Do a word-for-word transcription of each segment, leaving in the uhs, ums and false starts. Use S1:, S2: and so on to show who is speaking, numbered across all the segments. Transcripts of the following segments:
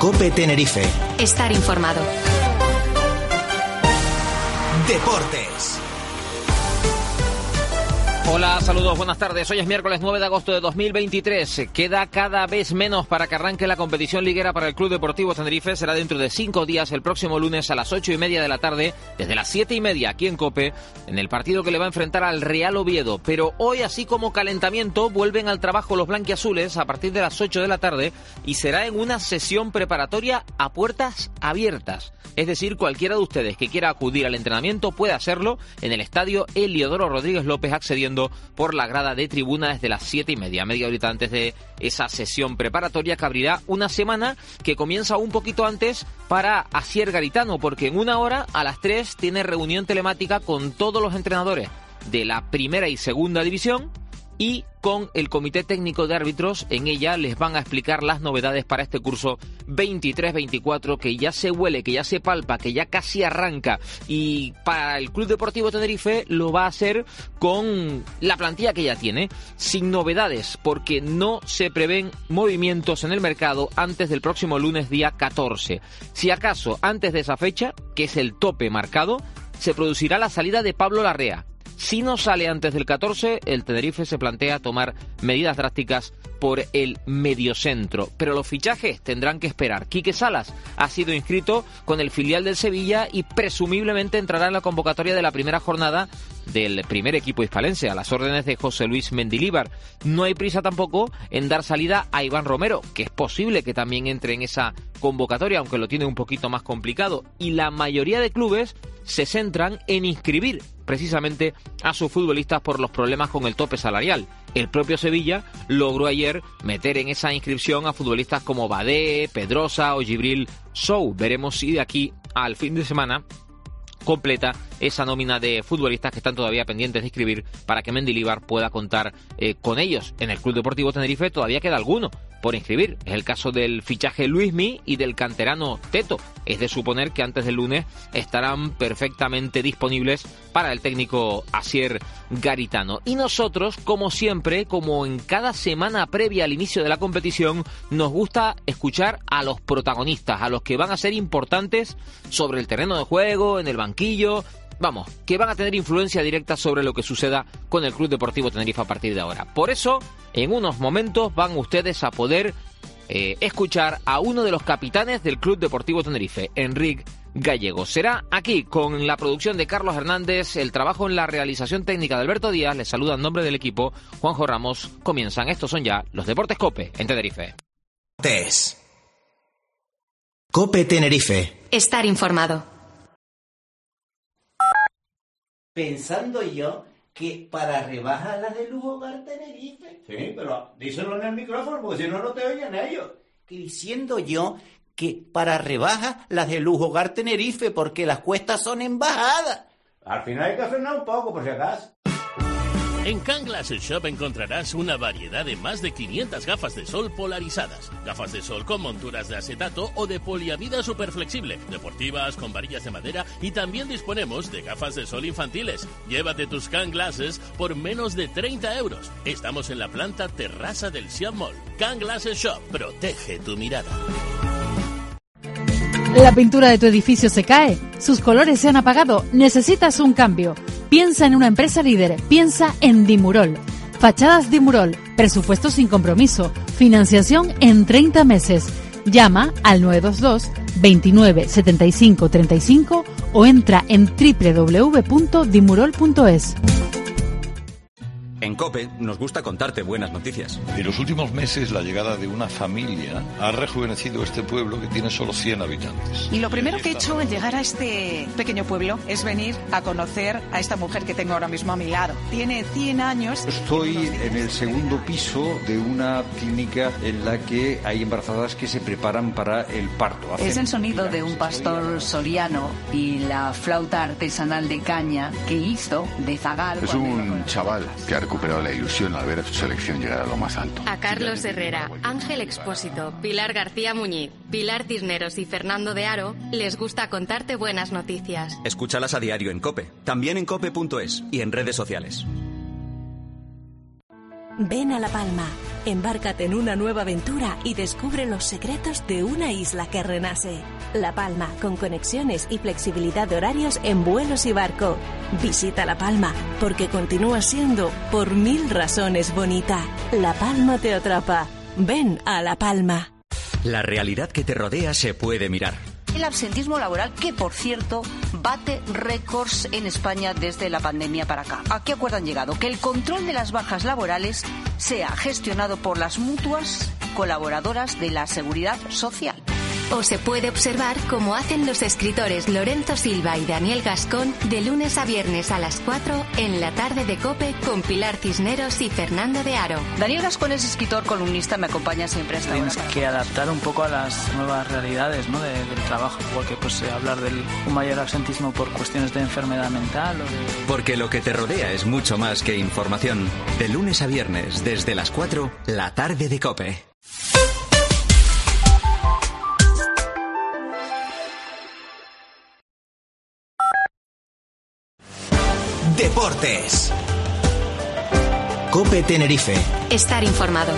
S1: COPE Tenerife.
S2: Estar informado.
S1: Deportes.
S3: Hola, saludos, buenas tardes. Hoy es miércoles nueve de agosto de dos mil veintitrés. Queda cada vez menos para que arranque la competición liguera para el Club Deportivo Tenerife. Será dentro de cinco días, el próximo lunes a las ocho y media de la tarde, desde las siete y media aquí en COPE, en el partido que le va a enfrentar al Real Oviedo. Pero hoy, así como calentamiento, vuelven al trabajo los blanquiazules a partir de las ocho de la tarde y será en una sesión preparatoria a puertas abiertas. Es decir, cualquiera de ustedes que quiera acudir al entrenamiento puede hacerlo en el estadio Heliodoro Rodríguez López, accediendo por la grada de tribuna desde las siete y media, media horita antes de esa sesión preparatoria que abrirá una semana que comienza un poquito antes para Asier Garitano, porque en una hora a las tres tiene reunión telemática con todos los entrenadores de la primera y segunda división y con el comité técnico de árbitros. En ella les van a explicar las novedades para este curso veintitrés veinticuatro que ya se huele, que ya se palpa, que ya casi arranca, y para el Club Deportivo Tenerife lo va a hacer con la plantilla que ya tiene, sin novedades, porque no se prevén movimientos en el mercado antes del próximo lunes día catorce. Si acaso antes de esa fecha, que es el tope marcado, se producirá la salida de Pablo Larrea. Si no sale antes del catorce, el Tenerife se plantea tomar medidas drásticas por el mediocentro. Pero los fichajes tendrán que esperar. Quique Salas ha sido inscrito con el filial del Sevilla y presumiblemente entrará en la convocatoria de la primera jornada del primer equipo hispalense, a las órdenes de José Luis Mendilíbar. No hay prisa tampoco en dar salida a Iván Romero, que es posible que también entre en esa convocatoria, aunque lo tiene un poquito más complicado. Y la mayoría de clubes se centran en inscribir precisamente a sus futbolistas por los problemas con el tope salarial. El propio Sevilla logró ayer meter en esa inscripción a futbolistas como Badé, Pedrosa o Gibril Sou. Veremos si de aquí al fin de semana completa esa nómina de futbolistas que están todavía pendientes de inscribir para que Mendilíbar pueda contar eh, con ellos. En el Club Deportivo Tenerife todavía queda alguno por inscribir. Es el caso del fichaje Luismi y del canterano Teto. Es de suponer que antes del lunes estarán perfectamente disponibles para el técnico Asier Garitano. Y nosotros, como siempre, como en cada semana previa al inicio de la competición, nos gusta escuchar a los protagonistas, a los que van a ser importantes sobre el terreno de juego, en el banquillo. Vamos, que van a tener influencia directa sobre lo que suceda con el Club Deportivo Tenerife a partir de ahora. Por eso, en unos momentos van ustedes a poder eh, escuchar a uno de los capitanes del Club Deportivo Tenerife, Enric Gallego. Será aquí, con la producción de Carlos Hernández, el trabajo en la realización técnica de Alberto Díaz. Les saluda en nombre del equipo Juanjo Ramos. Comienzan, estos son ya los Deportes COPE en Tenerife.
S1: Tes. COPE Tenerife.
S2: Estar informado.
S4: Pensando yo que para rebajar las de Lujo Hogar Tenerife.
S5: Sí, pero díselo en el micrófono porque si no, no te oyen ellos.
S4: Que diciendo yo que para rebajas las de Lujo Hogar Tenerife porque las cuestas son en bajada.
S5: Al final hay que frenar un poco por si acaso.
S6: En Can Glasses Shop encontrarás una variedad de más de quinientas gafas de sol polarizadas. Gafas de sol con monturas de acetato o de poliamida superflexible, deportivas, con varillas de madera, y también disponemos de gafas de sol infantiles. Llévate tus Can Glasses por menos de treinta euros. Estamos en la planta terraza del Siam Mall. Can Glasses Shop, protege tu mirada.
S7: La pintura de tu edificio se cae, sus colores se han apagado, necesitas un cambio. Piensa en una empresa líder, piensa en Dimurol. Fachadas Dimurol, presupuesto sin compromiso, financiación en treinta meses. Llama al nueve dos dos, veintinueve, setenta y cinco, treinta y cinco o entra en doble u doble u doble u punto dimurol punto es.
S8: En COPE nos gusta contarte buenas noticias.
S9: En los últimos meses, la llegada de una familia ha rejuvenecido este pueblo que tiene solo cien habitantes.
S10: Y lo primero que he hecho al llegar a este pequeño pueblo es venir a conocer a esta mujer que tengo ahora mismo a mi lado. Tiene cien años.
S11: Estoy en el segundo piso de una clínica en la que hay embarazadas que se preparan para el parto.
S12: Es el sonido de un pastor soriano y la flauta artesanal de caña que hizo de zagal.
S13: Es un chaval que ha recuperado la ilusión al ver a su selección llegar a lo más alto.
S14: A Carlos Herrera, Ángel Expósito, Pilar García Muñiz, Pilar Cisneros y Fernando de Aro les gusta contarte buenas noticias.
S8: Escúchalas a diario en COPE, también en cope punto es y en redes sociales.
S15: Ven a La Palma, Embárcate en una nueva aventura y descubre los secretos de una isla que renace. La Palma, con conexiones y flexibilidad de horarios en vuelos y barco. Visita La Palma, porque continúa siendo, por mil razones, bonita. La Palma te atrapa. Ven a La Palma.
S16: La realidad que te rodea se puede mirar.
S12: El absentismo laboral, que por cierto bate récords en España desde la pandemia para acá. ¿A qué acuerdo han llegado? Que el control de las bajas laborales sea gestionado por las mutuas colaboradoras de la Seguridad Social.
S14: O se puede observar cómo hacen los escritores Lorenzo Silva y Daniel Gascón de lunes a viernes a las cuatro en la tarde de COPE con Pilar Cisneros y Fernando de Aro.
S12: Daniel Gascón es escritor, columnista, me acompaña siempre a esta hora.
S17: Tienes que adaptar un poco a las nuevas realidades, ¿no? de, del trabajo, porque pues hablar de un mayor absentismo por cuestiones de enfermedad mental o de...
S16: Porque lo que te rodea es mucho más que información. De lunes a viernes, desde las cuatro, la tarde de COPE.
S1: Deportes. COPE Tenerife.
S2: Estar informado.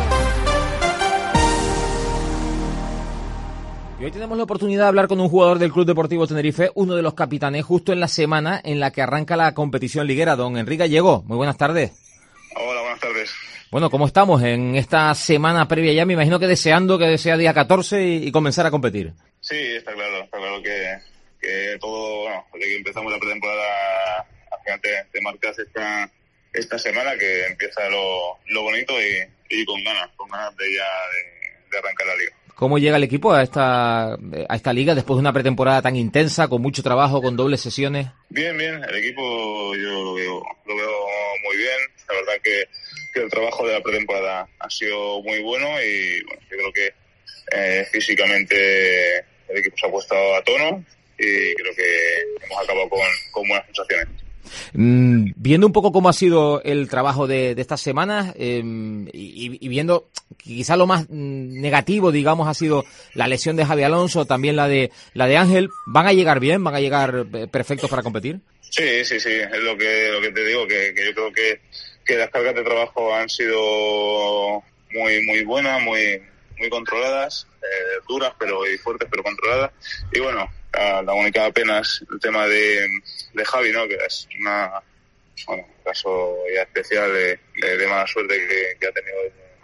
S3: Y hoy tenemos la oportunidad de hablar con un jugador del Club Deportivo Tenerife, uno de los capitanes, justo en la semana en la que arranca la competición liguera. Don Enrique Gallego, muy buenas tardes.
S18: Hola, buenas tardes.
S3: Bueno, ¿cómo estamos en esta semana previa ya? Me imagino que deseando que sea día catorce y, y comenzar a competir.
S18: Sí, está claro, está claro que, que todo, bueno, desde que empezamos la pretemporada, al final te, te marcas esta, esta semana que empieza lo, lo bonito y, y con ganas, con ganas de ya de, de arrancar la liga.
S3: ¿Cómo llega el equipo a esta a esta liga después de una pretemporada tan intensa, con mucho trabajo, con dobles sesiones?
S18: Bien, bien. El equipo yo lo veo, lo veo muy bien. La verdad que, que el trabajo de la pretemporada ha sido muy bueno y bueno, yo creo que eh, físicamente el equipo se ha puesto a tono y creo que hemos acabado con, con buenas sensaciones.
S3: Mm, viendo un poco cómo ha sido el trabajo de, de estas semanas eh, y, y viendo quizá lo más mm, negativo, digamos, ha sido la lesión de Javi Alonso, también la de la de Ángel, ¿van a llegar bien? ¿Van a llegar perfectos para competir?
S18: Sí, sí, sí, es lo que lo que te digo, que, que yo creo que, que las cargas de trabajo han sido muy muy buenas, muy muy controladas, eh, duras pero y fuertes pero controladas. Y bueno, la, la única pena es el tema de, de Javi, ¿no? Que es una, bueno, un caso ya especial de, de, de mala suerte que, que ha tenido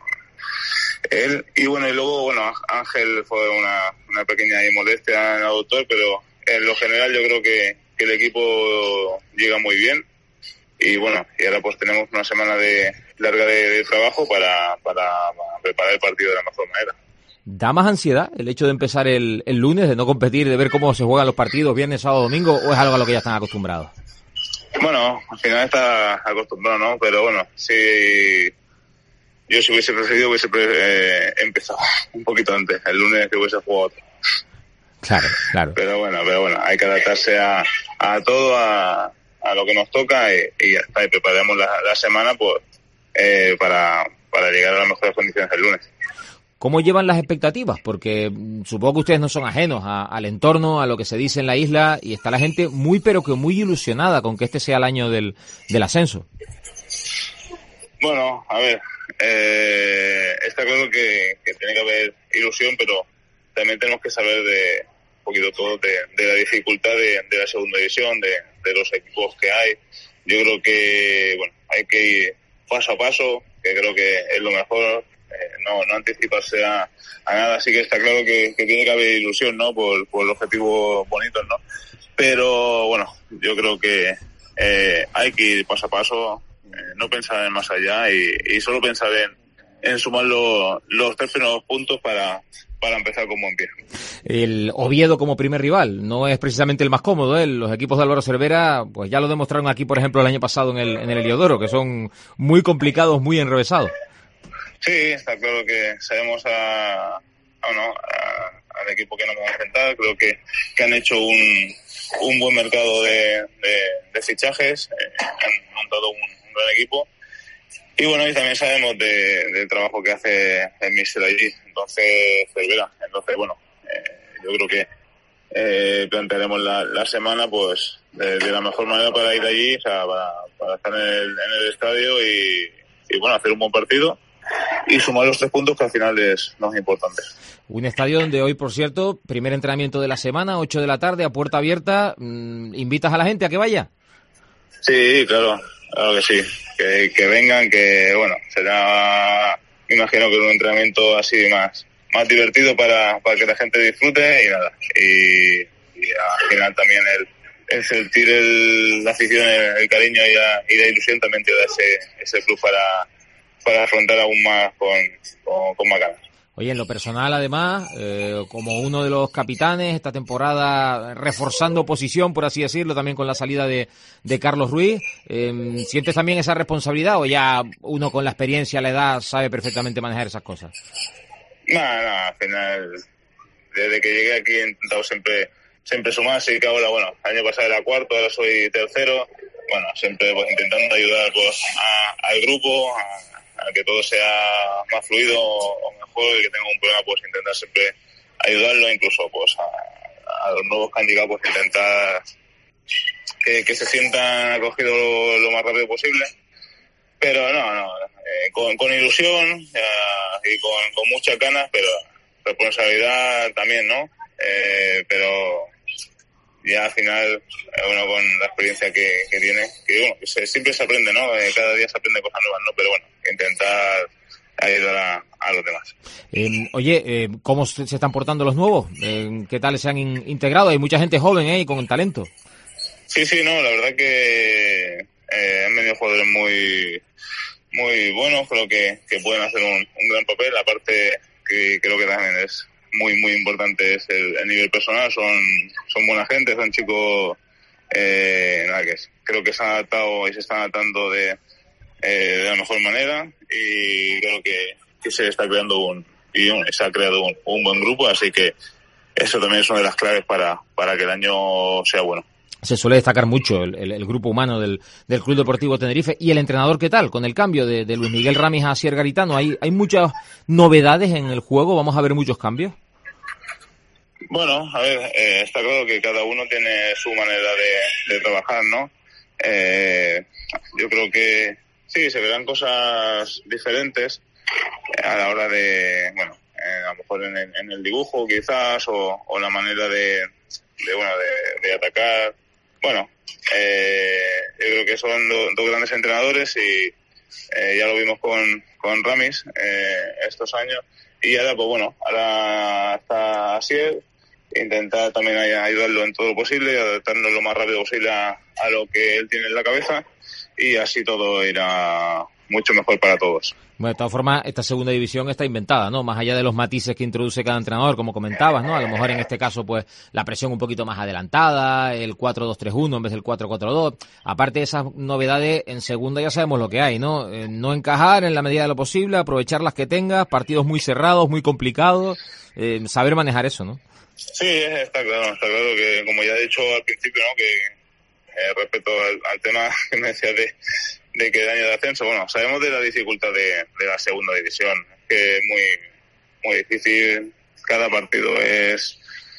S18: él. Y bueno, y luego, bueno, Ángel fue una, una pequeña molestia en el doctor, pero en lo general yo creo que, que el equipo llega muy bien. Y bueno, y ahora pues tenemos una semana de larga de, de trabajo para, para, para preparar el partido de la mejor manera.
S3: ¿Da más ansiedad el hecho de empezar el, el lunes, de no competir, de ver cómo se juegan los partidos viernes, sábado, domingo, o es algo a lo que ya están acostumbrados?
S18: Bueno, al final está acostumbrado, ¿no? Pero bueno, sí, yo si hubiese preferido hubiese pre- eh, empezado un poquito antes, el lunes que hubiese jugado otro.
S3: Claro, claro.
S18: Pero bueno, pero bueno, hay que adaptarse a, a todo, a, a lo que nos toca y, y ya está, y preparemos la, la semana pues eh, para, para llegar a las mejores condiciones el lunes.
S3: ¿Cómo llevan las expectativas? Porque supongo que ustedes no son ajenos a, al entorno, a lo que se dice en la isla, y está la gente muy pero que muy ilusionada con que este sea el año del, del ascenso.
S18: Bueno, a ver, eh, está claro que, que tiene que haber ilusión, pero también tenemos que saber de un poquito todo de, de la dificultad de, de la segunda división, de, de los equipos que hay. Yo creo que, bueno, hay que ir paso a paso, que creo que es lo mejor. Eh, no, no anticiparse a, a nada, así que está claro que, que tiene que haber ilusión, ¿no? Por, por objetivos bonitos, ¿no? Pero bueno, yo creo que eh, hay que ir paso a paso, eh, no pensar en más allá y, y solo pensar en, en sumar lo, los tres primeros puntos para, para empezar con buen pie.
S3: El Oviedo como primer rival no es precisamente el más cómodo, ¿eh? Los equipos de Álvaro Cervera, pues ya lo demostraron aquí, por ejemplo, el año pasado en el, en el Heliodoro, que son muy complicados, muy enrevesados.
S18: Sí, está claro que sabemos a, a, no, a, al equipo que nos vamos a enfrentar. Creo que, que han hecho un, un buen mercado de, de, de fichajes, eh, han montado un, un gran equipo. Y bueno, y también sabemos de, del trabajo que hace el míster allí, entonces Cervera. Entonces, bueno, eh, yo creo que eh, plantearemos la, la semana pues de, de la mejor manera para ir allí, o sea, para, para estar en el, en el estadio y, y bueno, hacer un buen partido. y sumar los tres puntos, que al final es lo más importante.
S3: Un estadio donde hoy, por cierto, primer entrenamiento de la semana, ocho de la tarde, a puerta abierta. ¿Invitas a la gente a que vaya?
S18: Sí, claro, claro que sí. Que, que vengan, que bueno, será, me imagino que un entrenamiento así más, más divertido para, para que la gente disfrute y nada. Y, y al final también el, el sentir el, la afición, el, el cariño y la, y la ilusión también te da ese, ese plus para, para afrontar aún más con, con, con más ganas.
S3: Oye, en lo personal, además, eh, como uno de los capitanes esta temporada, reforzando posición, por así decirlo, también con la salida de, de Carlos Ruiz, eh, ¿sientes también esa responsabilidad o ya uno con la experiencia, la edad, sabe perfectamente manejar esas cosas?
S18: Nada, nada, al final, desde que llegué aquí he intentado siempre siempre sumar, sí que ahora, bueno, el año pasado era cuarto, ahora soy tercero, bueno, siempre pues intentando ayudar pues a, al grupo, a, a que todo sea más fluido o mejor, y que tenga un problema pues intentar siempre ayudarlo, incluso pues a, a los nuevos que han llegado pues intentar que, que se sientan acogidos lo, lo más rápido posible, pero no, no, eh, con, con ilusión eh, y con, con muchas ganas, pero responsabilidad también, ¿no? Eh, pero ya al final, bueno, con la experiencia que, que tiene, que bueno, que se, siempre se aprende, ¿no? Eh, cada día se aprende cosas nuevas, ¿no? Pero bueno, intentar ayudar a, a los demás.
S3: Eh, oye, eh, ¿cómo se están portando los nuevos? Eh, ¿Qué tal se han in- integrado? Hay mucha gente joven, ¿eh? Y con talento.
S18: Sí, sí, no, la verdad que eh, han venido jugadores muy muy buenos, creo que, que pueden hacer un, un gran papel, aparte que creo que también es muy muy importante es el, el nivel personal, son son buena gente, son chicos eh, nada que es, creo que se han adaptado y se están adaptando de, eh, de la mejor manera, y creo que, que se está creando un y un, se ha creado un, un buen grupo, así que eso también es una de las claves para, para que el año sea bueno.
S3: Se suele destacar mucho el, el, el grupo humano del, del Club Deportivo Tenerife. ¿Y el entrenador qué tal? Con el cambio de, de Luis Miguel Ramis a Asier Garitano, ¿hay, hay muchas novedades en el juego? ¿Vamos a ver muchos cambios?
S18: Bueno, a ver, eh, está claro que cada uno tiene su manera de, de trabajar, ¿no? Eh, yo creo que sí, se verán cosas diferentes a la hora de, bueno, eh, a lo mejor en el, en el dibujo quizás, o, o la manera de, de bueno, de, de atacar. Bueno, eh, yo creo que son do, dos grandes entrenadores y eh, ya lo vimos con, con Ramis eh, estos años, y ahora pues bueno, ahora está Asier, intentar también ayudarlo en todo lo posible, adaptarnos lo más rápido posible a, a lo que él tiene en la cabeza, y así todo irá mucho mejor para todos.
S3: Bueno, de todas formas, esta segunda división está inventada, ¿no? Más allá de los matices que introduce cada entrenador, como comentabas, ¿no? A lo mejor en este caso, pues, la presión un poquito más adelantada, el cuatro dos tres uno en vez del cuatro cuatro dos. Aparte de esas novedades, en segunda ya sabemos lo que hay, ¿no? Eh, no encajar en la medida de lo posible, aprovechar las que tengas, partidos muy cerrados, muy complicados, eh, saber manejar eso, ¿no?
S18: Sí, está claro, está claro que, como ya he dicho al principio, ¿no? Que eh, respecto al, al tema que me decías de de que el año de ascenso, bueno, sabemos de la dificultad de, de la segunda división, que es muy muy difícil, cada partido es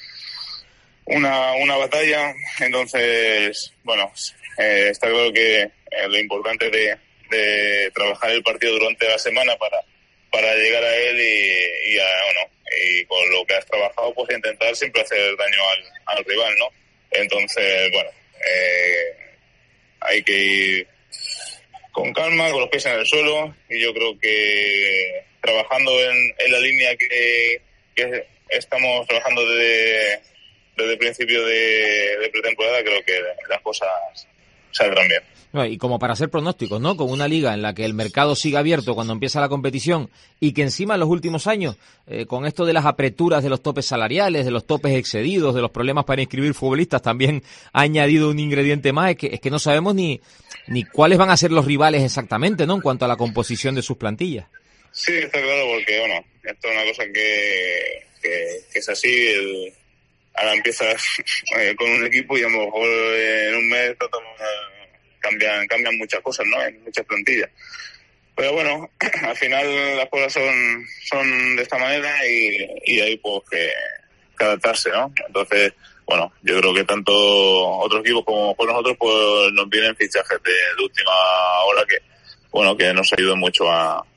S18: una una batalla, entonces, bueno, eh, está claro que eh, lo importante de, de trabajar el partido durante la semana para para llegar a él y, y a, bueno, y con lo que has trabajado, pues intentar siempre hacer daño al, al rival, ¿no? Entonces, bueno, eh, hay que ir con calma, con los pies en el suelo, y yo creo que trabajando en, en la línea que, que estamos trabajando desde, desde el principio de, de pretemporada, creo que las cosas saldrán bien.
S3: No, y como para hacer pronósticos, ¿no? Con una liga en la que el mercado sigue abierto cuando empieza la competición, y que encima en los últimos años, eh, con esto de las apreturas de los topes salariales, de los topes excedidos, de los problemas para inscribir futbolistas, también ha añadido un ingrediente más, es que, es que no sabemos ni, ni cuáles van a ser los rivales exactamente, ¿no? En cuanto a la composición de sus plantillas.
S18: Sí, está claro, porque, bueno, esto es una cosa que, que, que es así, el, ahora empiezas eh, con un equipo y a lo mejor eh, en un mes cambian cambian muchas cosas, ¿no? En muchas plantillas. Pero bueno, al final las cosas son son de esta manera, y, y hay pues que, que adaptarse, ¿no? Entonces, bueno, yo creo que tanto otros equipos como por nosotros pues nos vienen fichajes de, de última hora que, bueno, que nos ayudan mucho a,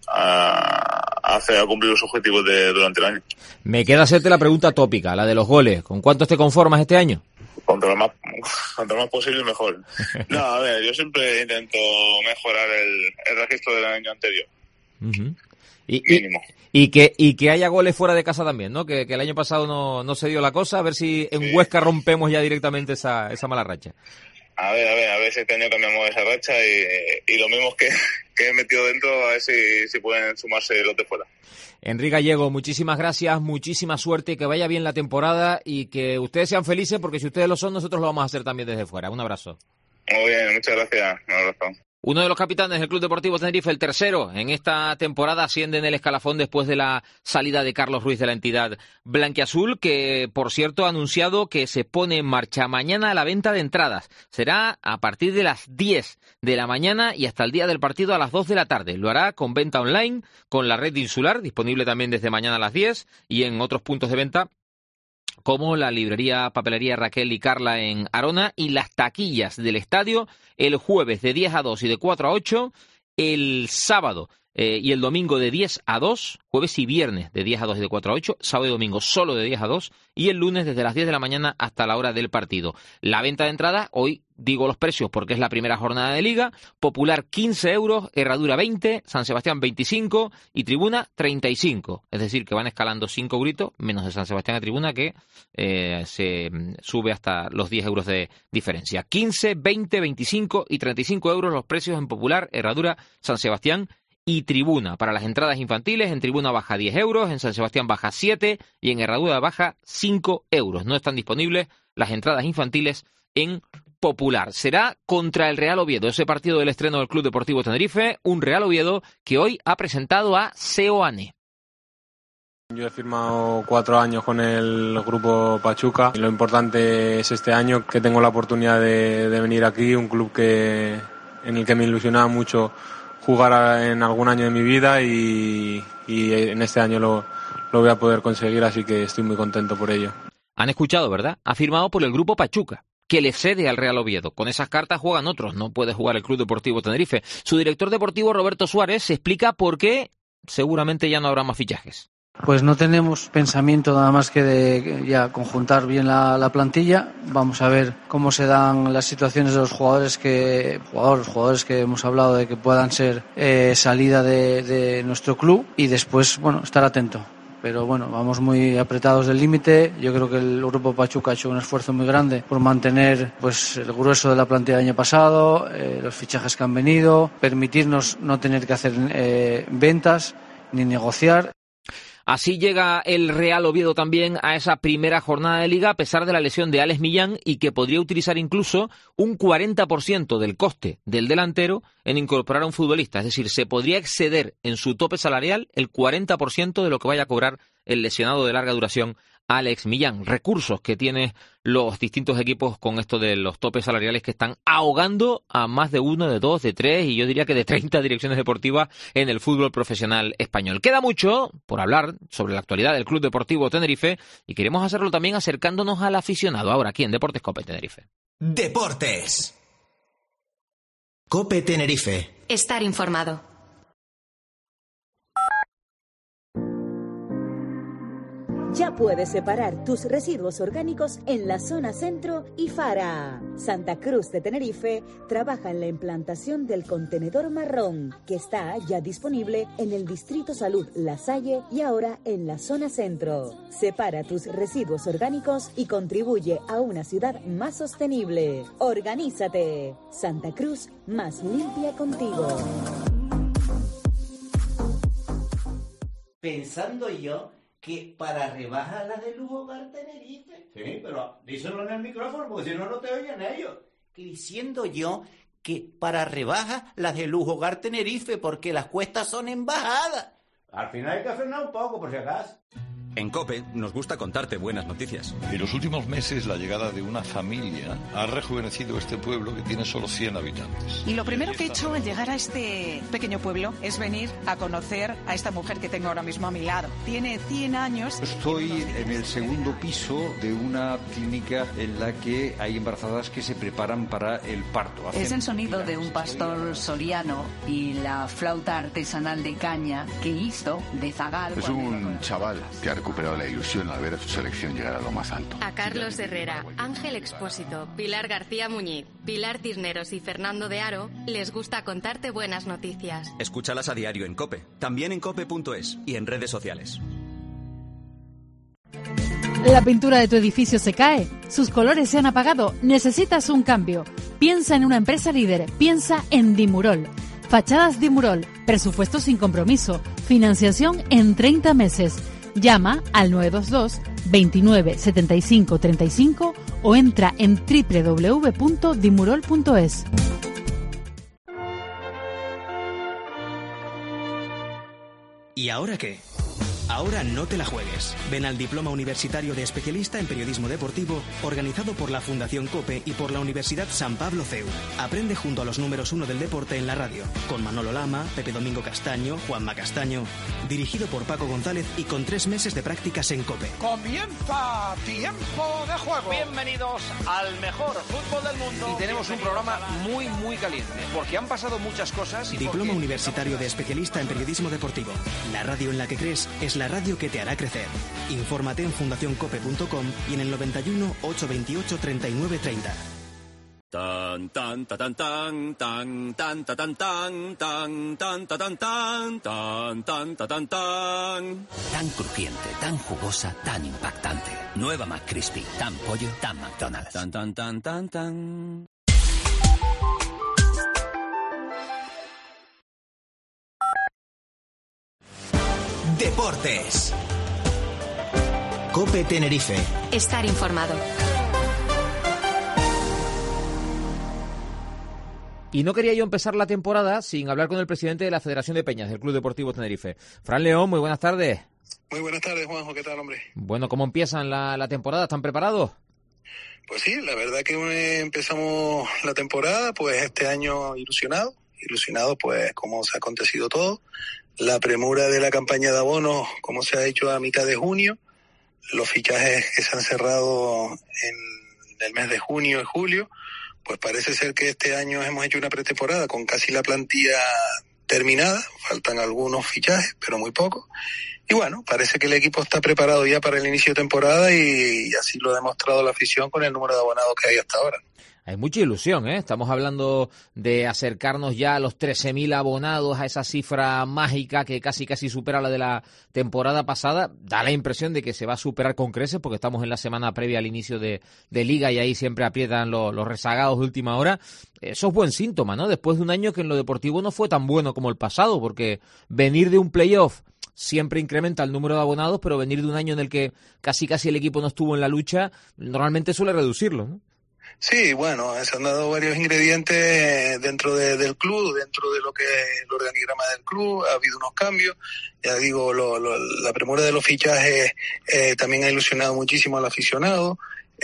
S18: a, a hacer a cumplir los objetivos de durante el año.
S3: Me queda hacerte la pregunta tópica, la de los goles. ¿Con cuántos te conformas este año?
S18: Contra lo más, contra lo más posible, mejor. No, a ver, yo siempre intento mejorar el, el registro del año anterior.
S3: Uh-huh. Y, Mínimo. Y, y, que, y que haya goles fuera de casa también, ¿no? Que, que el año pasado no, no se dio la cosa. A ver si en sí. Huesca rompemos ya directamente esa, esa mala racha.
S18: A ver, a ver, a ver si este año cambiamos esa racha y, y lo mismo que, que he metido dentro, a ver si, si pueden sumarse los de fuera.
S3: Enrique Gallego, muchísimas gracias, muchísima suerte, que vaya bien la temporada y que ustedes sean felices, porque si ustedes lo son, nosotros lo vamos a hacer también desde fuera. Un abrazo.
S18: Muy bien, muchas gracias. Un abrazo.
S3: Uno de los capitanes del Club Deportivo Tenerife, el tercero en esta temporada, asciende en el escalafón después de la salida de Carlos Ruiz de la entidad blanquiazul, que por cierto ha anunciado que se pone en marcha mañana la venta de entradas. Será a partir de las diez de la mañana y hasta el día del partido a las dos de la tarde. Lo hará con venta online, con la red insular, disponible también desde mañana a las diez, y en otros puntos de venta como la librería Papelería Raquel y Carla en Arona, y las taquillas del estadio el jueves de diez a dos y de cuatro a ocho, el sábado eh, y el domingo de diez a dos, jueves y viernes de diez a dos y de cuatro a ocho, sábado y domingo solo de diez a dos, y el lunes desde las diez de la mañana hasta la hora del partido. La venta de entradas, hoy digo los precios porque es la primera jornada de Liga: Popular quince euros, Herradura veinte, San Sebastián veinticinco y Tribuna treinta y cinco. Es decir, que van escalando cinco gritos, menos de San Sebastián a Tribuna, que eh, se sube hasta los diez euros de diferencia. quince, veinte, veinticinco y treinta y cinco euros los precios en Popular, Herradura, San Sebastián y Tribuna. Para las entradas infantiles, en Tribuna baja diez euros, en San Sebastián baja siete y en Herradura baja cinco euros. No están disponibles las entradas infantiles en Popular. Será contra el Real Oviedo, ese partido del estreno del Club Deportivo Tenerife, un Real Oviedo que hoy ha presentado a Seoane.
S19: Yo he firmado cuatro años con el grupo Pachuca y lo importante es este año que tengo la oportunidad de, de venir aquí, un club que en el que me ilusionaba mucho jugar en algún año de mi vida y, y en este año lo, lo voy a poder conseguir, así que estoy muy contento por ello.
S3: Han escuchado, ¿verdad? Ha firmado por el grupo Pachuca, que le cede al Real Oviedo. Con esas cartas juegan otros, no puede jugar el Club Deportivo Tenerife. Su director deportivo, Roberto Suárez, se explica por qué seguramente ya no habrá más fichajes.
S20: Pues no tenemos pensamiento nada más que de ya conjuntar bien la, la plantilla. Vamos a ver cómo se dan las situaciones de los jugadores que jugadores, jugadores que hemos hablado de que puedan ser eh, salida de, de nuestro club, y después, bueno, estar atento. Pero bueno, vamos muy apretados del límite. Yo creo que el grupo Pachuca ha hecho un esfuerzo muy grande por mantener pues el grueso de la plantilla del año pasado, eh, los fichajes que han venido, permitirnos no tener que hacer eh, ventas ni negociar.
S3: Así llega el Real Oviedo también a esa primera jornada de Liga, a pesar de la lesión de Alex Millán, y que podría utilizar incluso un cuarenta por ciento del coste del delantero en incorporar a un futbolista. Es decir, se podría exceder en su tope salarial el cuarenta por ciento de lo que vaya a cobrar el lesionado de larga duración Alex Millán. Recursos que tienen los distintos equipos con esto de los topes salariales que están ahogando a más de uno, de dos, de tres y yo diría que de treinta direcciones deportivas en el fútbol profesional español. Queda mucho por hablar sobre la actualidad del Club Deportivo Tenerife y queremos hacerlo también acercándonos al aficionado ahora aquí en Deportes COPE Tenerife.
S1: Deportes COPE Tenerife.
S2: Estar informado.
S21: Ya puedes separar tus residuos orgánicos en la zona centro y Fara. Santa Cruz de Tenerife trabaja en la implantación del contenedor marrón, que está ya disponible en el Distrito Salud La Salle y ahora en la zona centro. Separa tus residuos orgánicos y contribuye a una ciudad más sostenible. Organízate. Santa Cruz, más limpia contigo.
S4: Pensando yo que para rebajar la de Lujo Hogar Tenerife.
S5: Sí, pero díselo en el micrófono porque si no, no te oyen ellos.
S4: Que diciendo yo que para rebajas las de Lujo Hogar Tenerife porque las cuestas son en bajada.
S5: Al final hay que frenar un poco, por si acaso.
S8: En COPE nos gusta contarte buenas noticias.
S9: En los últimos meses la llegada de una familia ha rejuvenecido este pueblo que tiene solo cien habitantes.
S10: Y lo primero que he hecho al llegar a este pequeño pueblo es venir a conocer a esta mujer que tengo ahora mismo a mi lado. Tiene cien años.
S11: Estoy en el segundo piso de una clínica en la que hay embarazadas que se preparan para el parto.
S12: Es el sonido de un pastor soriano y la flauta artesanal de caña que hizo de zagal.
S13: Es un chaval que ha recuperado la ilusión al ver a su selección llegar a lo más alto.
S14: A Carlos Herrera, Ángel Expósito, Pilar García Muñiz, Pilar Cisneros y Fernando de Aro les gusta contarte buenas noticias.
S16: Escúchalas a diario en COPE, también en cope punto es y en redes sociales.
S7: La pintura de tu edificio se cae, sus colores se han apagado, necesitas un cambio. Piensa en una empresa líder, piensa en Dimurol. Fachadas Dimurol, presupuesto sin compromiso, financiación en treinta meses. Llama al nueve dos dos, veintinueve, setenta y cinco, treinta y cinco o entra en doble u doble u doble u punto dimurol punto es.
S6: ¿Y ahora qué? Ahora no te la juegues. Ven al Diploma Universitario de Especialista en Periodismo Deportivo, organizado por la Fundación COPE y por la Universidad San Pablo C E U. Aprende junto a los números uno del deporte en la radio, con Manolo Lama, Pepe Domingo Castaño, Juanma Castaño. Dirigido por Paco González y con tres meses de prácticas en COPE.
S22: Comienza Tiempo de Juego.
S23: Bienvenidos al mejor fútbol del mundo.
S22: Y tenemos un programa muy, muy caliente, porque han pasado muchas cosas. Y
S6: Diploma
S22: porque...
S6: Universitario de Especialista en Periodismo Deportivo. La radio en la que crees es la radio que te hará crecer. Infórmate en fundación cope punto com y en el noventa y uno, ochocientos veintiocho, treinta y nueve, treinta.
S24: Tan tan tan tan tan tan tan tan tan tan tan tan tan tan tan tan tan
S25: tan crujiente, tan jugosa, tan impactante. Nueva McCrispy, tan pollo, tan McDonald's.
S24: Tan tan tan tan tan.
S1: Deportes. COPE Tenerife.
S2: Estar informado.
S3: Y no quería yo empezar la temporada sin hablar con el presidente de la Federación de Peñas, del Club Deportivo Tenerife. Fran León, muy buenas tardes.
S26: Muy buenas tardes, Juanjo. ¿Qué tal, hombre?
S3: Bueno, ¿cómo empiezan la, la temporada? ¿Están preparados?
S26: Pues sí, la verdad que empezamos la temporada, pues este año ilusionado. Ilusionado, pues, como se ha acontecido todo. La premura de la campaña de abonos, como se ha hecho a mitad de junio. Los fichajes que se han cerrado en el mes de junio y julio. Pues parece ser que este año hemos hecho una pretemporada con casi la plantilla terminada. Faltan algunos fichajes, pero muy pocos. Y bueno, parece que el equipo está preparado ya para el inicio de temporada y, y así lo ha demostrado la afición con el número de abonados que hay hasta ahora.
S3: Hay mucha ilusión, ¿eh? Estamos hablando de acercarnos ya a los trece mil abonados, a esa cifra mágica que casi casi supera la de la temporada pasada. Da la impresión de que se va a superar con creces porque estamos en la semana previa al inicio de, de Liga y ahí siempre aprietan los, los rezagados de última hora. Eso es buen síntoma, ¿no? Después de un año que en lo deportivo no fue tan bueno como el pasado, porque venir de un playoff siempre incrementa el número de abonados, pero venir de un año en el que casi casi el equipo no estuvo en la lucha, normalmente suele reducirlo, ¿no?
S26: Sí, bueno, se han dado varios ingredientes dentro de, del club, dentro de lo que es el organigrama del club, ha habido unos cambios, ya digo, lo, lo, la premura de los fichajes eh, también ha ilusionado muchísimo al aficionado,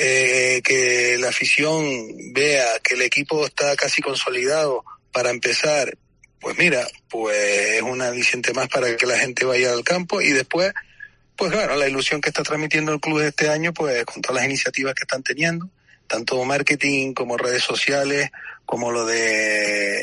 S26: eh, que la afición vea que el equipo está casi consolidado para empezar, pues mira, pues es un aliciente más para que la gente vaya al campo y después, pues claro, la ilusión que está transmitiendo el club este año, pues con todas las iniciativas que están teniendo, tanto marketing como redes sociales, como lo de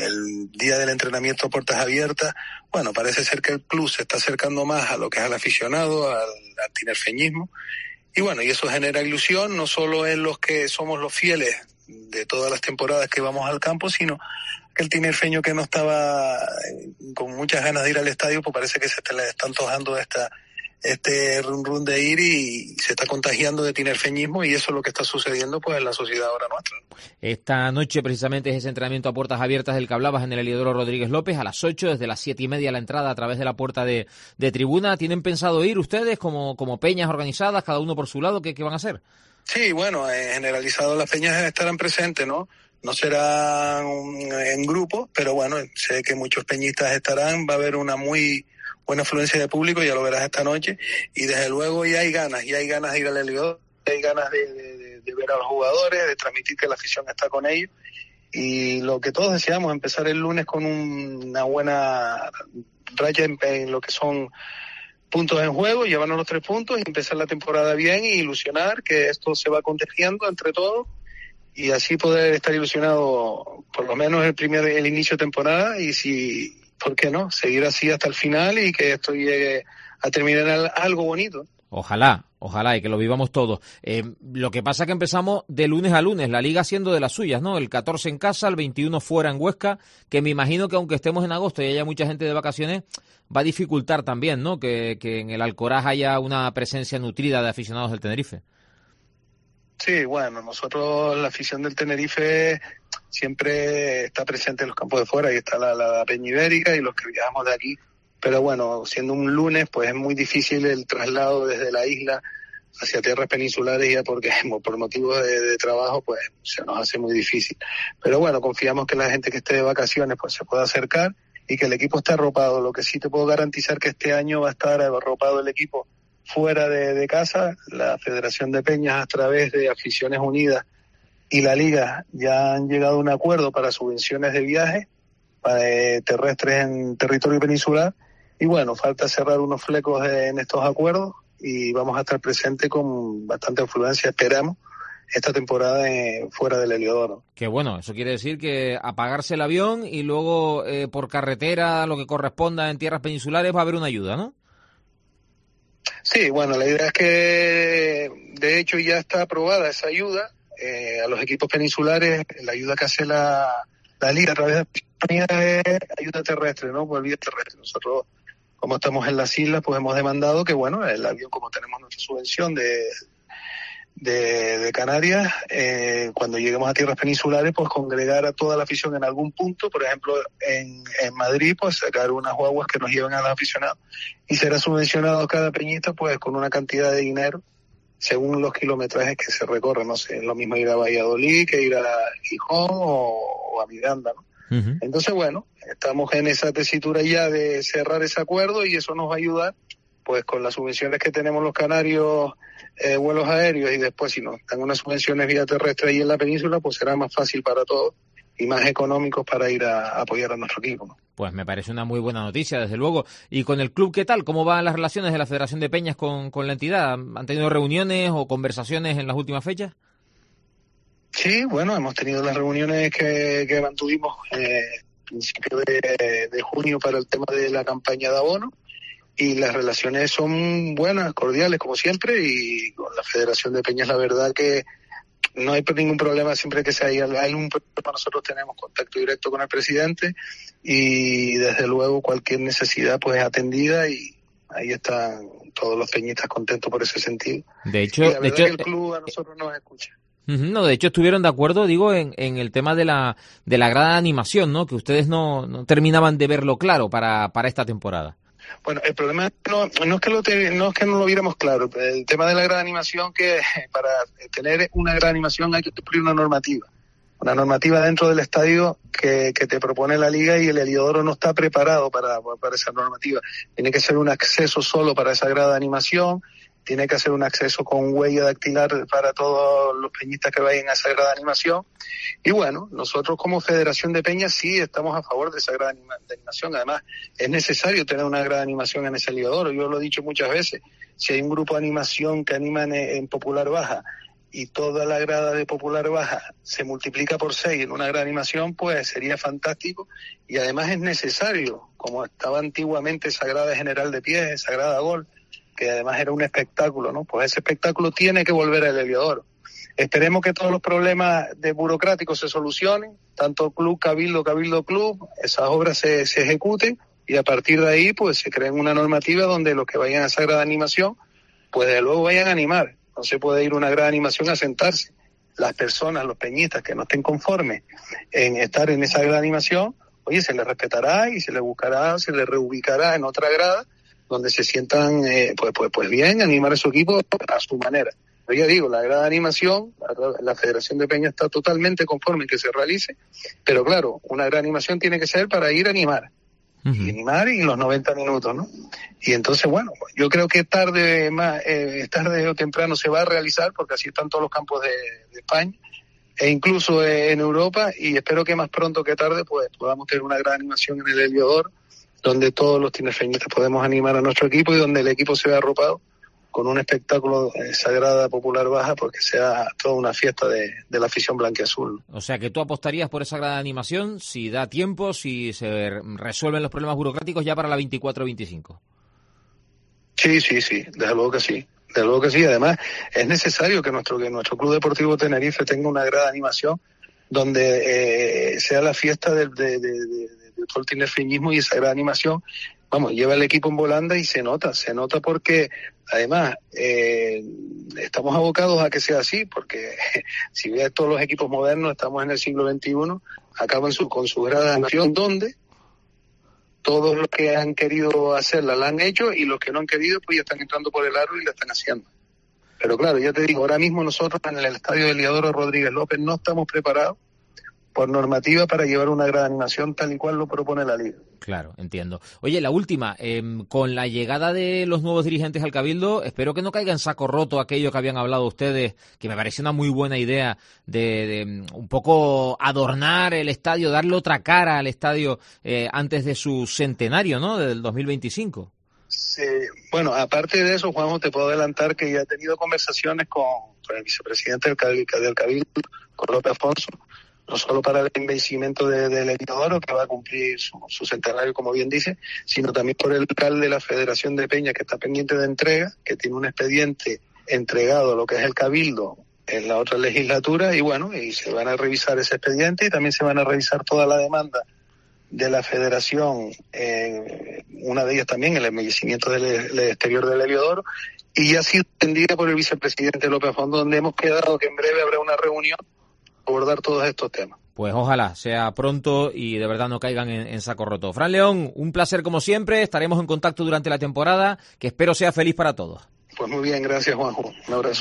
S26: el día del entrenamiento a puertas abiertas. Bueno, parece ser que el club se está acercando más a lo que es al aficionado, al, al tinerfeñismo. Y bueno, y eso genera ilusión, no solo en los que somos los fieles de todas las temporadas que vamos al campo, sino que el tinerfeño que no estaba con muchas ganas de ir al estadio, pues parece que se le está antojando esta este run run de ir y se está contagiando de tinerfeñismo y eso es lo que está sucediendo pues en la sociedad ahora nuestra.
S3: Esta noche precisamente es ese entrenamiento a puertas abiertas del que hablabas en el Heliodoro Rodríguez López a las ocho, desde las siete y media la entrada a través de la puerta de, de tribuna. ¿Tienen pensado ir ustedes como, como peñas organizadas, cada uno por su lado? ¿Qué, qué van a hacer?
S26: Sí, bueno, eh, generalizado las peñas estarán presentes, ¿no? No serán en grupo, pero bueno, sé que muchos peñistas estarán, va a haber una muy buena afluencia de público, ya lo verás esta noche, y desde luego ya hay ganas, ya hay ganas de ir al Heliodoro, hay ganas de, de, de ver a los jugadores, de transmitir que la afición está con ellos, y lo que todos deseamos, empezar el lunes con un, una buena raya en, en lo que son puntos en juego, llevarnos los tres puntos y empezar la temporada bien y ilusionar que esto se va contagiando entre todos y así poder estar ilusionado por lo menos el primer el inicio de temporada y si, ¿por qué no?, seguir así hasta el final y que esto llegue a terminar en algo bonito.
S3: Ojalá, ojalá y que lo vivamos todos. Eh, lo que pasa es que empezamos de lunes a lunes, la liga siendo de las suyas, ¿no? El catorce en casa, el veintiuno fuera en Huesca, que me imagino que aunque estemos en agosto y haya mucha gente de vacaciones, va a dificultar también, ¿no? Que, que en el Alcoraz haya una presencia nutrida de aficionados del Tenerife.
S26: Sí, bueno, nosotros, la afición del Tenerife siempre está presente en los campos de fuera, ahí está la, la Peña Ibérica y los que viajamos de aquí. Pero bueno, siendo un lunes, pues es muy difícil el traslado desde la isla hacia tierras peninsulares, ya porque por motivos de, de trabajo, pues se nos hace muy difícil. Pero bueno, confiamos que la gente que esté de vacaciones, pues se pueda acercar y que el equipo esté arropado. Lo que sí te puedo garantizar que este año va a estar arropado el equipo fuera de, de casa. La Federación de Peñas, a través de Aficiones Unidas y la Liga, ya han llegado a un acuerdo para subvenciones de viaje para, eh, terrestres en territorio peninsular. Y bueno, falta cerrar unos flecos en estos acuerdos y vamos a estar presentes con bastante influencia, esperamos, esta temporada eh, fuera del Heliodoro.
S3: Que bueno, eso quiere decir que apagarse el avión y luego eh, por carretera, lo que corresponda en tierras peninsulares, va a haber una ayuda, ¿no?
S26: Sí, bueno, la idea es que de hecho ya está aprobada esa ayuda eh, a los equipos peninsulares, la ayuda que hace la, la Liga a través de es ayuda terrestre, ¿no? Por vía terrestre. Nosotros, como estamos en las islas, pues hemos demandado que, bueno, el avión, como tenemos nuestra subvención de de, de Canarias, eh, cuando lleguemos a tierras peninsulares, pues congregar a toda la afición en algún punto, por ejemplo, en, en Madrid, pues sacar unas guaguas que nos lleven a los aficionados y será subvencionado cada peñista, pues con una cantidad de dinero según los kilometrajes que se recorren. No sé, es lo mismo ir a Valladolid que ir a Gijón o, o a Miranda, ¿no? Uh-huh. Entonces, bueno, estamos en esa tesitura ya de cerrar ese acuerdo y eso nos va a ayudar, pues con las subvenciones que tenemos los canarios, eh, vuelos aéreos, y después si nos dan unas subvenciones vía terrestre ahí en la península, pues será más fácil para todos y más económicos para ir a, a apoyar a nuestro equipo, ¿no?
S3: Pues me parece una muy buena noticia, desde luego. ¿Y con el club qué tal? ¿Cómo van las relaciones de la Federación de Peñas con, con la entidad? ¿Han tenido reuniones o conversaciones en las últimas fechas?
S26: Sí, bueno, hemos tenido las reuniones que, que mantuvimos eh, principio de, de junio para el tema de la campaña de abono, y las relaciones son buenas, cordiales, como siempre, y con la Federación de Peñas la verdad que no hay ningún problema. Siempre que sea hay un problema, nosotros tenemos contacto directo con el presidente y desde luego cualquier necesidad pues es atendida, y ahí están todos los peñistas contentos por ese sentido.
S3: De hecho,
S26: y la
S3: de
S26: verdad
S3: hecho,
S26: que el club a nosotros nos escucha.
S3: No, de hecho estuvieron de acuerdo, digo, en, en el tema de la de la grada de animación, ¿no? Que ustedes no, no terminaban de verlo claro para, para esta temporada.
S26: Bueno, el problema no, no es que lo te, no es que no lo viéramos claro. El tema de la gran animación, que para tener una gran animación hay que cumplir una normativa. Una normativa dentro del estadio que, que te propone la Liga, y el Heliodoro no está preparado para, para esa normativa. Tiene que ser un acceso solo para esa grada de animación, tiene que hacer un acceso con huella dactilar para todos los peñistas que vayan a esa grada de animación. Y bueno, nosotros como Federación de Peñas sí estamos a favor de esa grada de animación. Además, es necesario tener una grada de animación en ese Heliodoro. Yo lo he dicho muchas veces, si hay un grupo de animación que anima en, en Popular Baja y toda la grada de Popular Baja se multiplica por seis en una grada de animación, pues sería fantástico. Y además es necesario, como estaba antiguamente esa grada general de pies, esa grada Gol, que además era un espectáculo, ¿no? Pues ese espectáculo tiene que volver al Heliodoro. Esperemos que todos los problemas de burocráticos se solucionen, tanto club, cabildo, cabildo, club, esas obras se, se ejecuten, y a partir de ahí pues se creen una normativa donde los que vayan a esa grada de animación, pues de luego vayan a animar. No se puede ir a una grada de animación a sentarse. Las personas, los peñistas que no estén conformes en estar en esa grada de animación, oye, se les respetará y se les buscará, se les reubicará en otra grada donde se sientan eh, pues, pues, pues bien, animar a su equipo a su manera. Pero ya digo, la grada de animación, la, la Federación de Peñas está totalmente conforme en que se realice, pero claro, una grada de animación tiene que ser para ir a animar, uh-huh. y animar y los noventa minutos, ¿no? Y entonces, bueno, yo creo que tarde más, eh, tarde o temprano se va a realizar, porque así están todos los campos de, de España, e incluso eh, en Europa, y espero que más pronto que tarde pues podamos tener una gran animación en el Heliodoro, donde todos los tinerfeñistas podemos animar a nuestro equipo y donde el equipo se vea arropado con un espectáculo eh, Sagrada Popular Baja, porque sea toda una fiesta de, de la afición blanquiazul.
S3: O sea, que tú apostarías por esa gran animación si da tiempo, si se resuelven los problemas burocráticos ya para la veinticuatro veinticinco.
S26: Sí, sí, sí, desde luego que sí. Desde luego que sí. Además, es necesario que nuestro que nuestro Club Deportivo Tenerife tenga una gran animación donde eh, sea la fiesta del de, de, de, de todo el tinerfeñismo, y esa gran animación, vamos, lleva el equipo en volanda y se nota, se nota porque además eh, estamos abocados a que sea así, porque si ves todos los equipos modernos, estamos en el siglo veintiuno, acaban su, con su gran animación, donde todos los que han querido hacerla la han hecho, y los que no han querido pues ya están entrando por el aro y la están haciendo. Pero claro, ya te digo, ahora mismo nosotros en el estadio de Heliodoro Rodríguez López no estamos preparados por normativa para llevar una gran animación tal y cual lo propone la Liga.
S3: Claro, entiendo. Oye, la última, eh, con la llegada de los nuevos dirigentes al Cabildo, espero que no caiga en saco roto aquello que habían hablado ustedes, que me parece una muy buena idea de, de un poco adornar el estadio, darle otra cara al estadio eh, antes de su centenario, ¿no?, del dos mil veinticinco.
S26: Sí, bueno, aparte de eso, Juanjo, te puedo adelantar que ya he tenido conversaciones con, con el vicepresidente del Cabildo, del Cabildo, con López Afonso, no solo para el envejecimiento de, del Heliodoro, que va a cumplir su, su centenario, como bien dice, sino también por el alcalde de la Federación de Peñas, que está pendiente de entrega, que tiene un expediente entregado a lo que es el Cabildo en la otra legislatura, y bueno, y se van a revisar ese expediente, y también se van a revisar toda la demanda de la Federación, eh, una de ellas también el embellecimiento del, del exterior del Heliodoro, y ya ha sido atendida por el vicepresidente López Afonso, donde hemos quedado que en breve habrá una reunión abordar todos estos temas.
S3: Pues ojalá sea pronto y de verdad no caigan en, en saco roto. Fran León, un placer como siempre, estaremos en contacto durante la temporada, que espero sea feliz para todos.
S26: Pues muy bien, gracias Juanjo, un abrazo.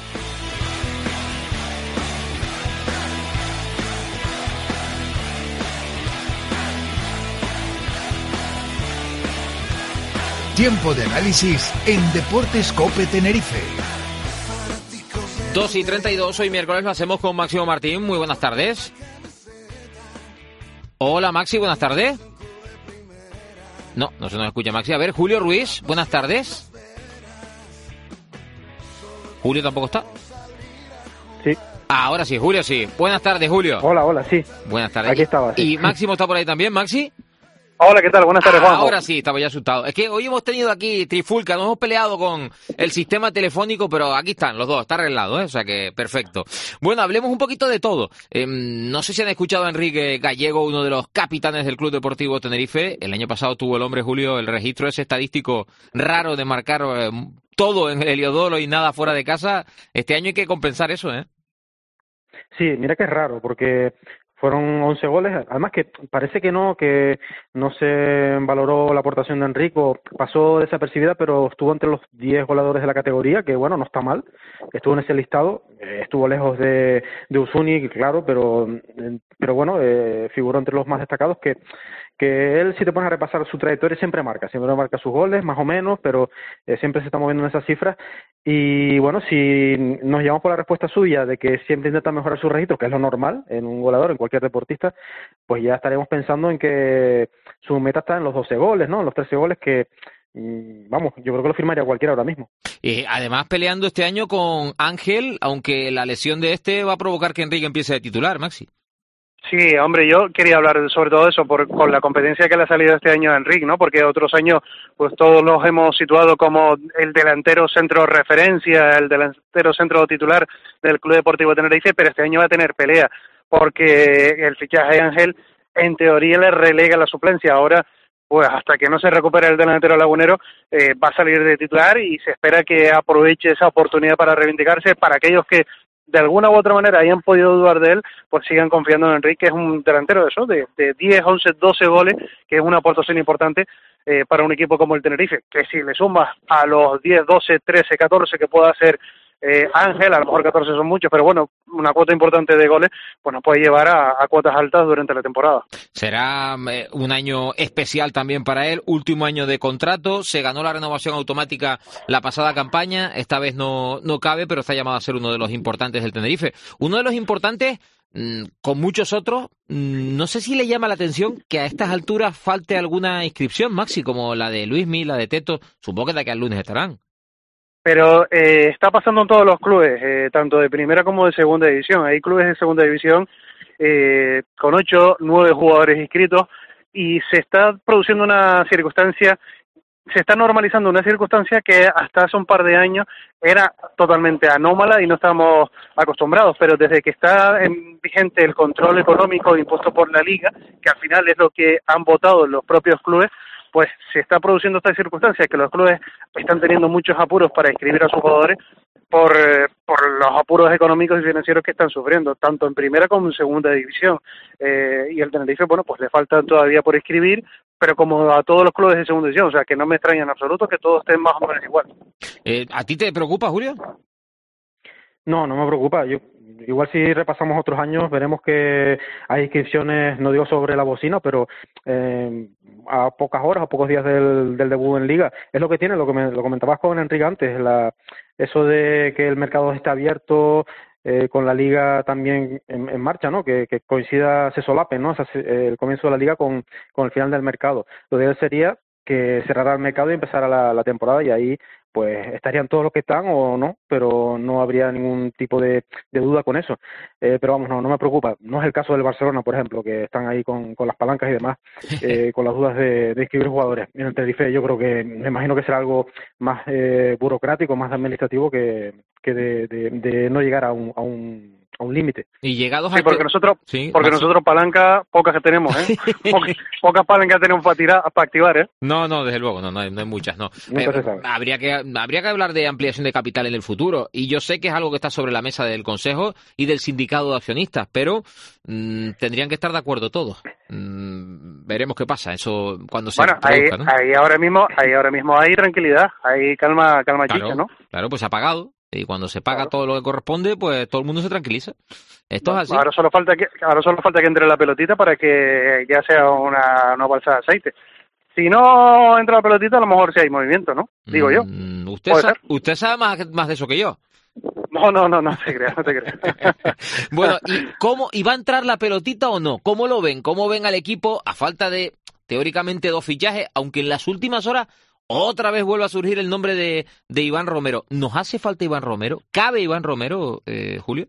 S1: Tiempo de análisis en Deportes COPE Tenerife.
S3: dos y treinta y dos, hoy miércoles lo hacemos con Máximo Martín. Muy buenas tardes. Hola Maxi, buenas tardes. No, no se nos escucha Maxi. A ver, Julio Ruiz, buenas tardes. ¿Julio tampoco está?
S15: Sí.
S3: Ah, ahora sí, Julio sí. Buenas tardes, Julio.
S15: Hola, hola, sí.
S3: Buenas tardes.
S15: Aquí estaba, sí.
S3: ¿Y Máximo está por ahí también, Maxi?
S15: Hola, ¿qué tal? Buenas tardes,
S3: ah,
S15: Juanjo.
S3: Ahora sí, estaba ya asustado. Es que hoy hemos tenido aquí trifulca, nos hemos peleado con el sistema telefónico, pero aquí están los dos, está arreglado, ¿eh? O sea que perfecto. Bueno, hablemos un poquito de todo. Eh, no sé si han escuchado a Enrique Gallego, uno de los capitanes del Club Deportivo Tenerife. El año pasado tuvo el hombre, Julio, el registro ese estadístico raro de marcar eh, todo en el Heliodoro y nada fuera de casa. Este año hay que compensar eso, ¿eh?
S15: Sí, mira que es raro, porque fueron once goles, además que parece que no, que no se valoró la aportación de Enrico, pasó desapercibida, pero estuvo entre los diez goleadores de la categoría, que bueno, no está mal, estuvo en ese listado, eh, estuvo lejos de, de Usuni, claro, pero pero bueno, eh, figuró entre los más destacados, que que él, si te pones a repasar su trayectoria, siempre marca, siempre marca sus goles, más o menos, pero eh, siempre se está moviendo en esas cifras. Y bueno, si nos llevamos por la respuesta suya de que siempre intenta mejorar su registro, que es lo normal en un goleador, en cualquier deportista, pues ya estaremos pensando en que su meta está en los doce goles, ¿no? En los trece goles que, vamos, yo creo que lo firmaría cualquiera ahora mismo.
S3: Y además peleando este año con Ángel, aunque la lesión de este va a provocar que Enrique empiece de titular, Maxi.
S17: Sí, hombre, yo quería hablar sobre todo eso por con la competencia que le ha salido este año a Enrique, ¿no? Porque otros años, pues todos los hemos situado como el delantero centro referencia, el delantero centro titular del Club Deportivo Tenerife, pero este año va a tener pelea, porque el fichaje de Ángel, en teoría, le relega la suplencia. Ahora, pues hasta que no se recupere el delantero lagunero, eh, va a salir de titular y se espera que aproveche esa oportunidad para reivindicarse. Para aquellos que de alguna u otra manera hayan podido dudar de él, pues sigan confiando en Enrique, que es un delantero de eso, de, de diez, once, doce goles, que es una aportación importante eh, para un equipo como el Tenerife, que si le sumas a los diez, doce, trece, catorce que pueda hacer eh, Ángel, a lo mejor catorce son muchos, pero bueno, una cuota importante de goles, pues nos puede llevar a, a cuotas altas durante la temporada.
S3: Será eh, un año especial también para él, último año de contrato, se ganó la renovación automática la pasada campaña, esta vez no, no cabe, pero está llamado a ser uno de los importantes del Tenerife. Uno de los importantes, mmm, con muchos otros, mmm, no sé si le llama la atención que a estas alturas falte alguna inscripción, Maxi, como la de Luismi, la de Teto, supongo que de aquí al lunes estarán.
S17: Pero eh, está pasando en todos los clubes, eh, tanto de primera como de segunda división. Hay clubes de segunda división eh, con ocho, nueve jugadores inscritos y se está produciendo una circunstancia, se está normalizando una circunstancia que hasta hace un par de años era totalmente anómala y no estábamos acostumbrados, pero desde que está en vigente el control económico impuesto por la Liga, que al final es lo que han votado los propios clubes, pues se está produciendo esta circunstancia, que los clubes están teniendo muchos apuros para inscribir a sus jugadores por, eh, por los apuros económicos y financieros que están sufriendo, tanto en primera como en segunda división. Eh, y el Tenerife, bueno, pues le faltan todavía por inscribir, pero como a todos los clubes de segunda división, o sea, que no me extraña en absoluto que todos estén más o menos igual.
S3: Eh, ¿A ti te preocupa, Julio?
S15: No, no me preocupa. Yo igual si repasamos otros años veremos que hay inscripciones, no digo sobre la bocina, pero eh, a pocas horas, a pocos días del, del debut en Liga. Es lo que tiene, lo que me, lo comentabas con Enrique antes, la, eso de que el mercado esté abierto, eh, con la Liga también en, en marcha, ¿no? Que, que coincida, se solape, ¿no? O sea, se, el comienzo de la Liga con, con el final del mercado. Lo ideal sería que cerrara el mercado y empezara la, la temporada y ahí pues estarían todos los que están o no, pero no habría ningún tipo de, de duda con eso. Eh, pero vamos, no, no me preocupa. No es el caso del Barcelona, por ejemplo, que están ahí con, con las palancas y demás, eh, con las dudas de, de inscribir jugadores. En el Tenerife yo creo que, me imagino que será algo más eh, burocrático, más administrativo que, que de, de, de no llegar a un, a un a un límite.
S3: Y llegados
S17: sí,
S3: a
S17: porque
S3: este...
S17: nosotros
S3: sí,
S17: porque
S3: Maxi.
S17: nosotros palanca pocas que tenemos, ¿eh? pocas, pocas palancas tenemos para tirar, para activar, ¿eh?
S3: No, no, desde luego, no, no hay, no hay muchas, no.
S15: Nunca
S3: Eh,
S15: se sabe.
S3: habría que habría que hablar de ampliación de capital en el futuro y yo sé que es algo que está sobre la mesa del Consejo y del sindicato de accionistas, pero mmm, tendrían que estar de acuerdo todos. Mm, veremos qué pasa, eso cuando se
S17: bueno, ahí,
S3: traduzca, ¿no?
S17: ahí ahora mismo, ahí ahora mismo hay tranquilidad, hay calma, calma
S3: Claro,
S17: chicha, ¿no?
S3: claro, pues se ha pagado. Y cuando se paga
S17: Claro.
S3: todo lo que corresponde, pues todo el mundo se tranquiliza. Esto es así.
S17: Ahora solo falta que ahora solo falta que entre la pelotita para que ya sea una, una balsa de aceite. Si no entra la pelotita, a lo mejor sí hay movimiento, ¿no? Digo yo.
S3: Mm, usted,
S17: ¿Puede
S3: sa-
S17: ser?
S3: usted sabe más, más de eso que yo.
S17: No, no, no, no te creas, no te creas.
S3: Bueno, ¿y cómo y va a entrar la pelotita o no? ¿Cómo lo ven? ¿Cómo ven al equipo a falta de, teóricamente, dos fichajes? Aunque en las últimas horas otra vez vuelve a surgir el nombre de, de Iván Romero. ¿Nos hace falta Iván Romero? ¿Cabe Iván Romero, eh, Julio?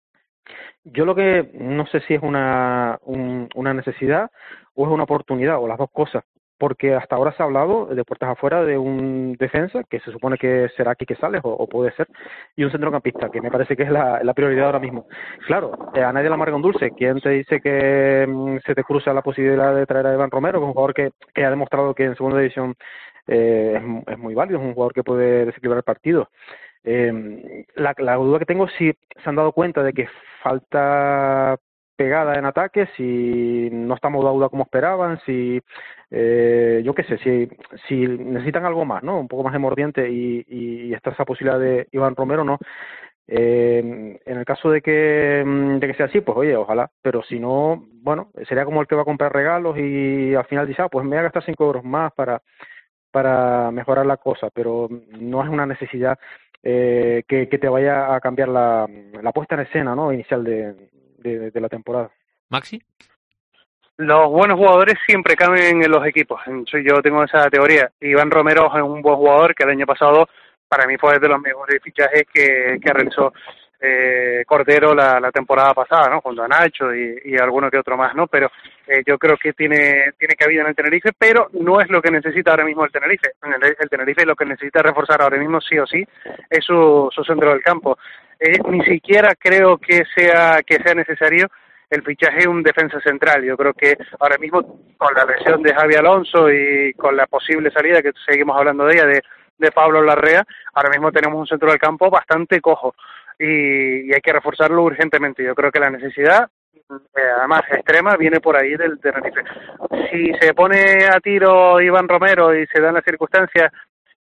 S15: Yo lo que no sé si es una, un, una necesidad o es una oportunidad, o las dos cosas, porque hasta ahora se ha hablado de puertas afuera de un defensa, que se supone que será Quique Sales, o, o puede ser, y un centrocampista, que me parece que es la, la prioridad ahora mismo. Claro, eh, a nadie le amarga un dulce. ¿Quién te dice que mm, se te cruza la posibilidad de traer a Iván Romero, que es un jugador que, que ha demostrado que en segunda división eh, es, es muy válido, es un jugador que puede desequilibrar el partido? Eh, la, la duda que tengo es si se han dado cuenta de que falta pegada en ataque, si no estamos dando como esperaban, si eh, yo qué sé, si, si necesitan algo más, ¿no? Un poco más de mordiente y, y está esa posibilidad de Iván Romero, ¿no? Eh, en el caso de que de que sea así, pues oye, ojalá, pero si no, bueno, sería como el que va a comprar regalos y al final dice, ah, pues me voy a gastar cinco euros más para para mejorar la cosa, pero no es una necesidad eh, que, que te vaya a cambiar la, la puesta en escena, ¿no? Inicial de, de, de la temporada.
S3: ¿Maxi?
S17: Los buenos jugadores siempre caben en los equipos. Yo tengo esa teoría. Iván Romero es un buen jugador que el año pasado para mí fue de los mejores fichajes que, que realizó eh, Cordero la, la temporada pasada, ¿no? Junto a Nacho y, y alguno que otro más, ¿no? Pero eh, yo creo que tiene tiene cabida en el Tenerife, pero no es lo que necesita ahora mismo el Tenerife. El, el Tenerife lo que necesita reforzar ahora mismo sí o sí es su, su centro del campo. Eh, ni siquiera creo que sea que sea necesario el fichaje de un defensa central. Yo creo que ahora mismo con la lesión de Javi Alonso y con la posible salida, que seguimos hablando de ella, de, de Pablo Larrea, ahora mismo tenemos un centro del campo bastante cojo y, y hay que reforzarlo urgentemente. Yo creo que la necesidad, eh, además extrema, viene por ahí del Tenerife. Si se pone a tiro Iván Romero y se dan las circunstancias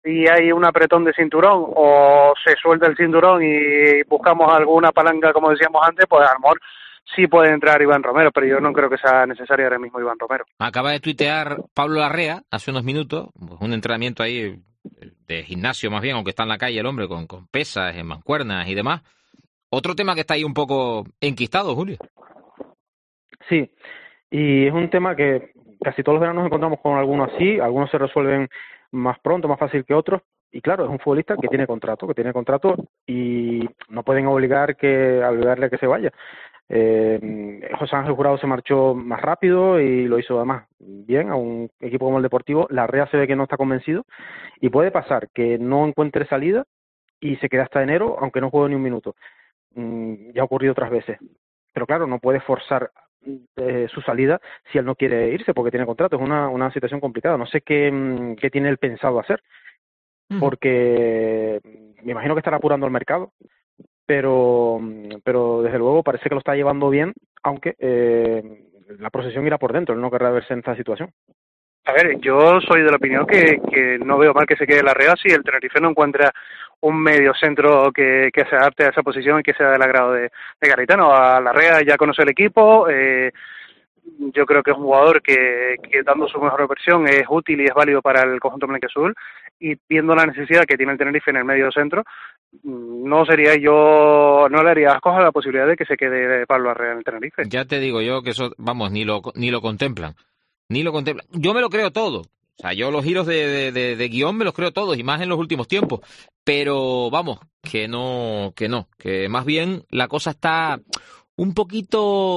S17: y hay un apretón de cinturón o se suelta el cinturón y buscamos alguna palanca, como decíamos antes, pues a lo mejor sí puede entrar Iván Romero, pero yo no creo que sea necesario ahora mismo Iván Romero.
S3: Acaba de tuitear Pablo Larrea hace unos minutos, un entrenamiento ahí de gimnasio más bien, aunque está en la calle el hombre, con, con pesas, en mancuernas y demás. Otro tema que está ahí un poco enquistado, Julio.
S15: Sí, y es un tema que casi todos los veranos nos encontramos con algunos así, algunos se resuelven más pronto, más fácil que otros, y claro, es un futbolista que tiene contrato, que tiene contrato y no pueden obligar que a obligarle a que se vaya. Eh, José Ángel Jurado se marchó más rápido y lo hizo además bien a un equipo como el Deportivo. Larrea se ve que no está convencido y puede pasar que no encuentre salida y se quede hasta enero, aunque no juegue ni un minuto. Mm, ya ha ocurrido otras veces, pero claro, no puede forzar eh, su salida si él no quiere irse porque tiene contrato. Es una, una situación complicada. No sé qué, qué tiene él pensado hacer, porque me imagino que estará apurando el mercado, pero pero desde luego parece que lo está llevando bien, aunque eh, la procesión irá por dentro, él no querrá verse en esta situación.
S17: A ver, yo soy de la opinión que, que no veo mal que se quede Larrea si el Tenerife no encuentra un medio centro que, que se adapte a esa posición y que sea del agrado de, de Garitano. A Larrea ya conoce el equipo, eh, yo creo que es un jugador que, que dando su mejor versión es útil y es válido para el conjunto blanquiazul, y viendo la necesidad que tiene el Tenerife en el medio centro, no sería yo, no le haría asco a la posibilidad de que se quede Pablo Larrea en el Tenerife.
S3: Ya te digo yo que eso, vamos, ni lo ni lo contemplan, ni lo contemplan. Yo me lo creo todo, o sea, yo los giros de, de, de, de guión me los creo todos, y más en los últimos tiempos, pero vamos, que no, que no, que más bien la cosa está un poquito...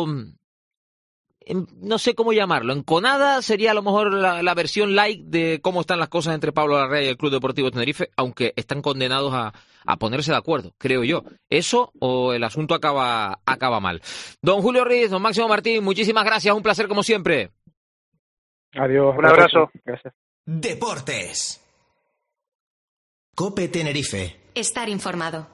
S3: no sé cómo llamarlo, enconada sería a lo mejor la, la versión light de cómo están las cosas entre Pablo Larrea y el Club Deportivo Tenerife, aunque están condenados a, a ponerse de acuerdo, creo yo. Eso o el asunto acaba, acaba mal. Don Julio Riz, don Máximo Martín, muchísimas gracias, un placer como siempre.
S15: Adiós.
S17: Un abrazo.
S15: Gracias.
S4: Deportes. COPE Tenerife.
S2: Estar informado.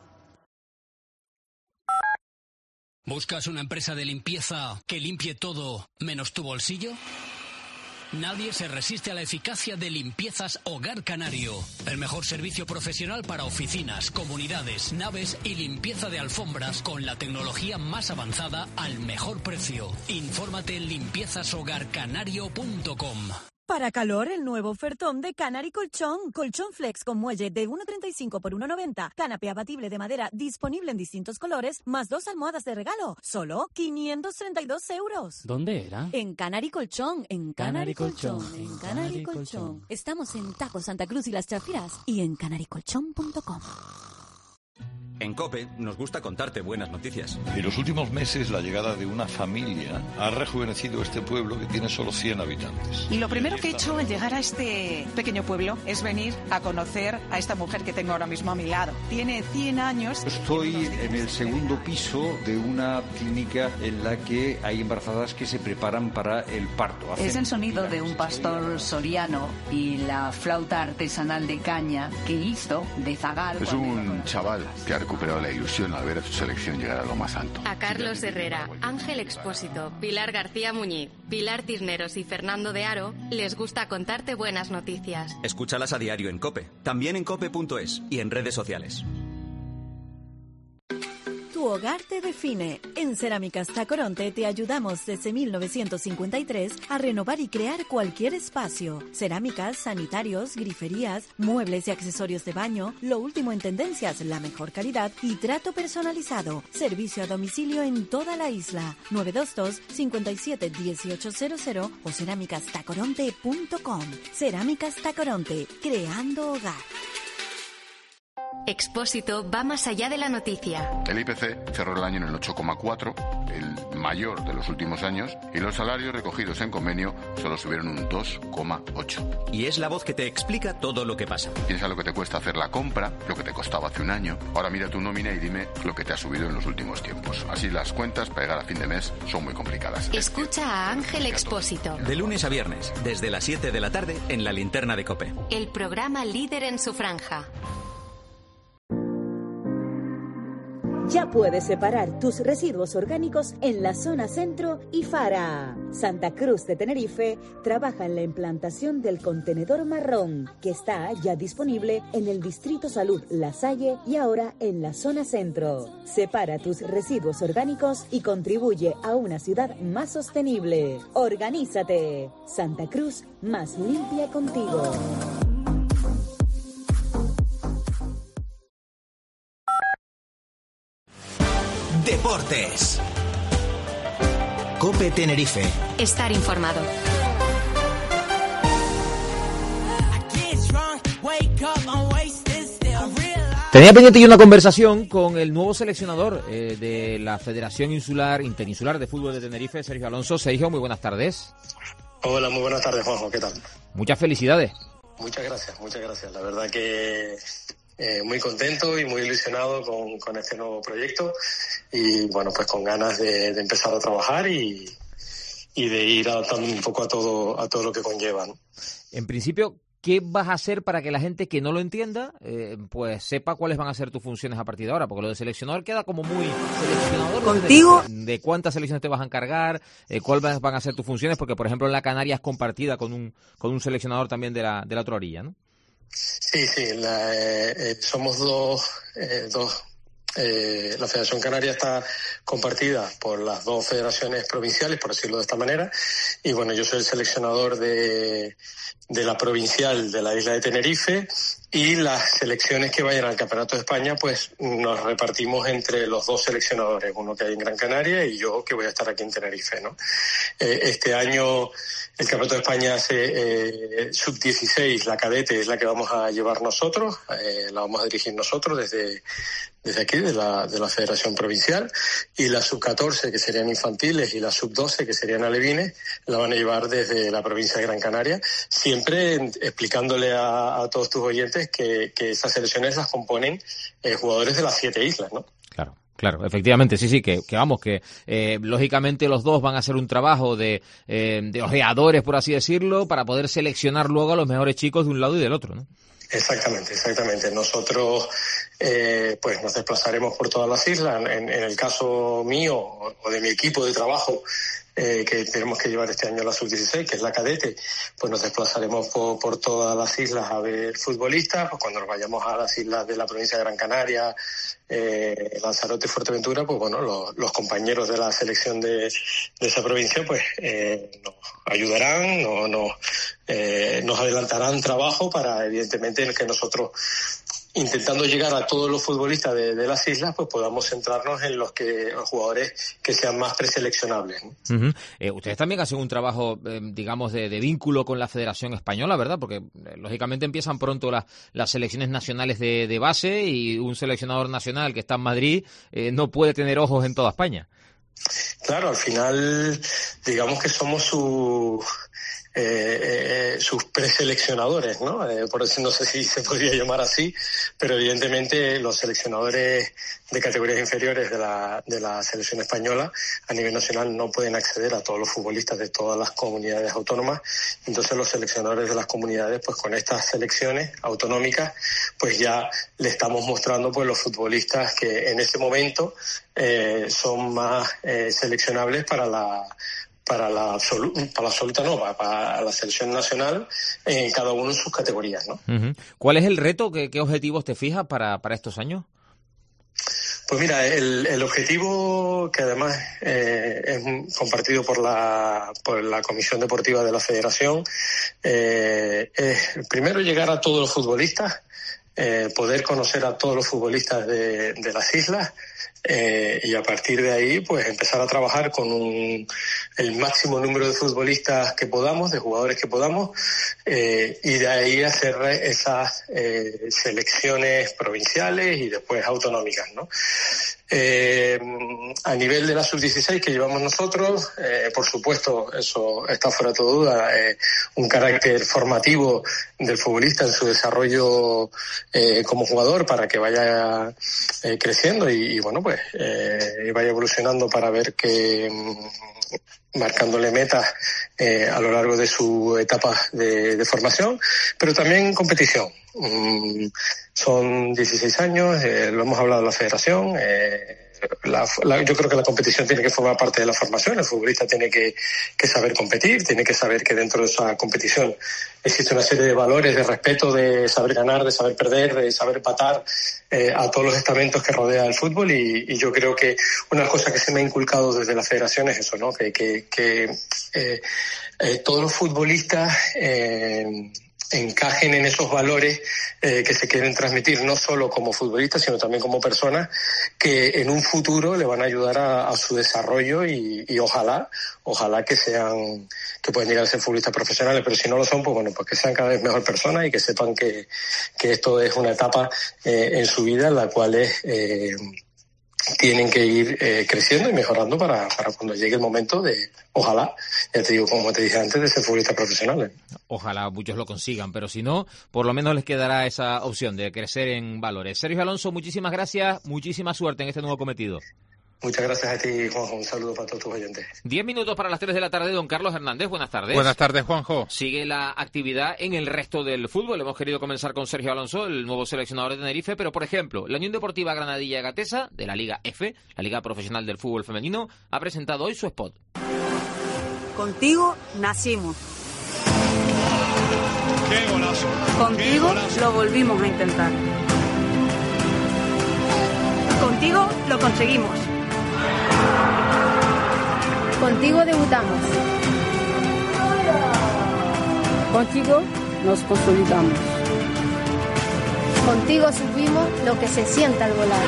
S5: ¿Buscas una empresa de limpieza que limpie todo menos tu bolsillo? Nadie se resiste a la eficacia de Limpiezas Hogar Canario. El mejor servicio profesional para oficinas, comunidades, naves y limpieza de alfombras con la tecnología más avanzada al mejor precio. Infórmate en limpiezas hogar canario punto com.
S18: Para calor, el nuevo ofertón de Canary Colchón. Colchón flex con muelle de uno treinta y cinco por uno noventa. Canapé abatible de madera disponible en distintos colores, más dos almohadas de regalo. Solo quinientos treinta y dos euros.
S19: ¿Dónde era?
S18: En Canary Colchón. En Canary,
S19: Canary
S18: Colchón.
S19: Colchón.
S18: En Canary,
S19: Canary
S18: Colchón.
S19: Colchón.
S18: Estamos en Tajo Santa Cruz y Las Chafiras. Y en canary colchón punto com.
S8: En COPE nos gusta contarte buenas noticias.
S9: En los últimos meses, la llegada de una familia ha rejuvenecido este pueblo que tiene solo cien habitantes.
S10: Y lo primero que he hecho al llegar a este pequeño pueblo es venir a conocer a esta mujer que tengo ahora mismo a mi lado. Tiene cien años.
S11: Estoy en el segundo piso de una clínica en la que hay embarazadas que se preparan para el parto.
S12: Es el sonido de un pastor soriano y la flauta artesanal de caña que hizo de zagal.
S13: Es un chaval que ha recuperado la ilusión al ver a su selección llegar a lo más alto.
S14: A Carlos Herrera, Ángel Expósito, Pilar García Muñiz, Pilar Cisneros y Fernando de Aro les gusta contarte buenas noticias.
S8: Escúchalas a diario en COPE, también en cope punto es y en redes sociales.
S18: Tu hogar te define. En Cerámicas Tacoronte te ayudamos desde mil novecientos cincuenta y tres a renovar y crear cualquier espacio. Cerámicas, sanitarios, griferías, muebles y accesorios de baño, lo último en tendencias, la mejor calidad y trato personalizado. Servicio a domicilio en toda la isla. nueve dos dos, cinco siete, uno ocho cero cero o cerámicas tacoronte punto com. Cerámicas Tacoronte, creando hogar.
S14: Expósito va más allá de la noticia.
S13: El I P C cerró el año en el ocho coma cuatro, el mayor de los últimos años, y los salarios recogidos en convenio solo subieron un dos coma ocho.
S8: Y es la voz que te explica todo lo que pasa.
S13: Piensa lo que te cuesta hacer la compra, lo que te costaba hace un año. Ahora mira tu nómina y dime lo que te ha subido en los últimos tiempos. Así las cuentas para llegar a fin de mes son muy complicadas.
S14: Escucha a Ángel Expósito.
S8: De lunes a viernes, desde las siete de la tarde, en la linterna de COPE.
S14: El programa líder en su franja.
S7: Ya puedes separar tus residuos orgánicos en la zona centro y Fara. Santa Cruz de Tenerife trabaja en la implantación del contenedor marrón, que está ya disponible en el Distrito Salud La Salle y ahora en la zona centro. Separa tus residuos orgánicos y contribuye a una ciudad más sostenible. Organízate. Santa Cruz, más limpia contigo.
S4: Deportes. COPE Tenerife.
S2: Estar informado.
S3: Tenía pendiente yo una conversación con el nuevo seleccionador eh, de la Federación Insular Interinsular de Fútbol de Tenerife, Sergio Alonso. Sergio, muy buenas tardes.
S16: Hola, muy buenas tardes, Juanjo, ¿qué tal?
S3: Muchas felicidades.
S16: Muchas gracias, muchas gracias. La verdad que eh, muy contento y muy ilusionado con, con este nuevo proyecto y bueno, pues con ganas de, de empezar a trabajar y, y de ir adaptando un poco a todo, a todo lo que conlleva, ¿no?
S3: En principio, ¿qué vas a hacer para que la gente que no lo entienda, eh, pues sepa cuáles van a ser tus funciones a partir de ahora? Porque lo de seleccionador queda como muy seleccionador. ¿Contigo? De, de cuántas selecciones te vas a encargar, eh, cuáles van a ser tus funciones, porque por ejemplo en la Canaria es compartida con un con un seleccionador también de la de la otra orilla, ¿no?
S16: Sí, sí, la, eh, somos dos, eh, dos Eh, la Federación Canaria está compartida por las dos federaciones provinciales, por decirlo de esta manera, y bueno, yo soy el seleccionador de, de la provincial de la isla de Tenerife, y las selecciones que vayan al Campeonato de España pues nos repartimos entre los dos seleccionadores, uno que hay en Gran Canaria y yo que voy a estar aquí en Tenerife, ¿no? Eh, este año el Campeonato de España hace eh, sub dieciséis, la cadete es la que vamos a llevar nosotros, eh, la vamos a dirigir nosotros desde desde aquí, de la, de la Federación Provincial, y la sub catorce, que serían infantiles, y la sub doce, que serían alevines, la van a llevar desde la provincia de Gran Canaria, siempre explicándole a, a todos tus oyentes que, que esas selecciones las componen eh, jugadores de las siete islas, ¿no?
S3: Claro. Claro, efectivamente, sí, sí, que, que vamos, que eh, lógicamente los dos van a hacer un trabajo de, eh, de ojeadores, por así decirlo, para poder seleccionar luego a los mejores chicos de un lado y del otro, ¿no?
S16: Exactamente, exactamente. Nosotros eh, pues nos desplazaremos por todas las islas. En, en el caso mío o de mi equipo de trabajo, eh, que tenemos que llevar este año la sub dieciséis, que es la cadete, pues nos desplazaremos por, por todas las islas a ver futbolistas. Pues cuando nos vayamos a las islas de la provincia de Gran Canaria, eh, Lanzarote y Fuerteventura, pues bueno, los, los compañeros de la selección de, de esa provincia pues eh, nos ayudarán, no, no, eh, nos adelantarán trabajo para evidentemente que nosotros, intentando llegar a todos los futbolistas de, de las islas, pues podamos centrarnos en los que los jugadores que sean más preseleccionables, ¿no?
S3: Uh-huh. Eh, ustedes también hacen un trabajo, eh, digamos, de, de vínculo con la Federación Española, ¿verdad? Porque, eh, lógicamente, empiezan pronto las, las selecciones nacionales de, de base y un seleccionador nacional que está en Madrid eh, no puede tener ojos en toda España.
S16: Claro, al final, digamos que somos su... Eh, eh, sus preseleccionadores, ¿no? Eh, por eso no sé si se podría llamar así, pero evidentemente los seleccionadores de categorías inferiores de la, de la selección española a nivel nacional no pueden acceder a todos los futbolistas de todas las comunidades autónomas. Entonces los seleccionadores de las comunidades, pues con estas selecciones autonómicas, pues ya le estamos mostrando pues los futbolistas que en este momento eh, son más eh, seleccionables para la para la absoluta, para la absoluta no, para, para la selección nacional, en eh, cada uno en sus categorías, ¿no?
S3: Uh-huh. ¿Cuál es el reto? ¿Qué, qué objetivos te fijas para, para estos años?
S16: Pues mira, el, el objetivo, que además eh, es compartido por la, por la Comisión Deportiva de la Federación, eh, es primero llegar a todos los futbolistas, eh, poder conocer a todos los futbolistas de, de las islas, Eh, y a partir de ahí pues empezar a trabajar con un, el máximo número de futbolistas que podamos, de jugadores que podamos, eh, y de ahí hacer esas eh, selecciones provinciales y después autonómicas, ¿no? Eh, a nivel de la sub dieciséis que llevamos nosotros, eh, por supuesto, eso está fuera de toda duda, eh, un carácter formativo del futbolista en su desarrollo eh, como jugador para que vaya eh, creciendo y, y bueno, pues eh, vaya evolucionando para ver que marcándole metas eh, a lo largo de su etapa de, de formación, pero también competición. Mm, son dieciséis años, eh, lo hemos hablado en la federación, eh, La, la, yo creo que la competición tiene que formar parte de la formación. El futbolista tiene que, que saber competir, tiene que saber que dentro de esa competición existe una serie de valores, de respeto, de saber ganar, de saber perder, de saber empatar, eh, a todos los estamentos que rodea el fútbol. Y, y yo creo que una cosa que se me ha inculcado desde la federación es eso, ¿no? Que, que, que eh, eh, todos los futbolistas eh, encajen en esos valores eh, que se quieren transmitir, no solo como futbolistas, sino también como personas que en un futuro le van a ayudar a, a su desarrollo y, y ojalá, ojalá que sean, que puedan llegar a ser futbolistas profesionales, pero si no lo son, pues bueno, pues que sean cada vez mejor personas y que sepan que, que esto es una etapa eh, en su vida en la cual es, eh, tienen que ir eh, creciendo y mejorando para, para cuando llegue el momento de, ojalá, ya te digo, como te dije antes, de ser futbolistas profesionales.
S3: Ojalá muchos lo consigan, pero si no, por lo menos les quedará esa opción de crecer en valores. Sergio Alonso, muchísimas gracias, muchísima suerte en este nuevo cometido.
S16: Muchas gracias a ti, Juanjo. Un saludo para todos tus oyentes.
S3: Diez minutos para las tres de la tarde, don Carlos Hernández. Buenas tardes.
S6: Buenas tardes, Juanjo.
S3: Sigue la actividad en el resto del fútbol. Hemos querido comenzar con Sergio Alonso, el nuevo seleccionador de Tenerife, pero, por ejemplo, la Unión Deportiva Granadilla Gatesa, de la Liga F, la Liga Profesional del Fútbol Femenino, ha presentado hoy su spot.
S19: Contigo nacimos.
S20: ¡Qué golazo!
S19: Contigo
S20: ¡Qué golazo!
S19: Lo volvimos a intentar. Contigo lo conseguimos.
S21: Contigo debutamos.
S19: Contigo nos consolidamos.
S21: Contigo supimos lo que se siente al volar.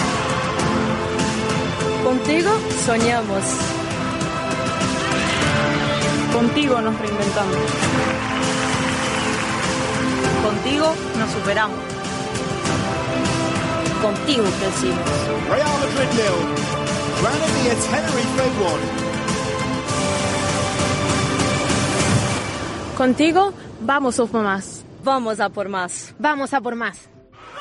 S19: Contigo soñamos. Contigo nos reinventamos. Contigo nos superamos. Contigo crecimos.
S20: Real Madrid nil. Granadilla Tenerife uno.
S21: Contigo vamos a por más.
S19: Vamos a por más.
S21: Vamos a por más.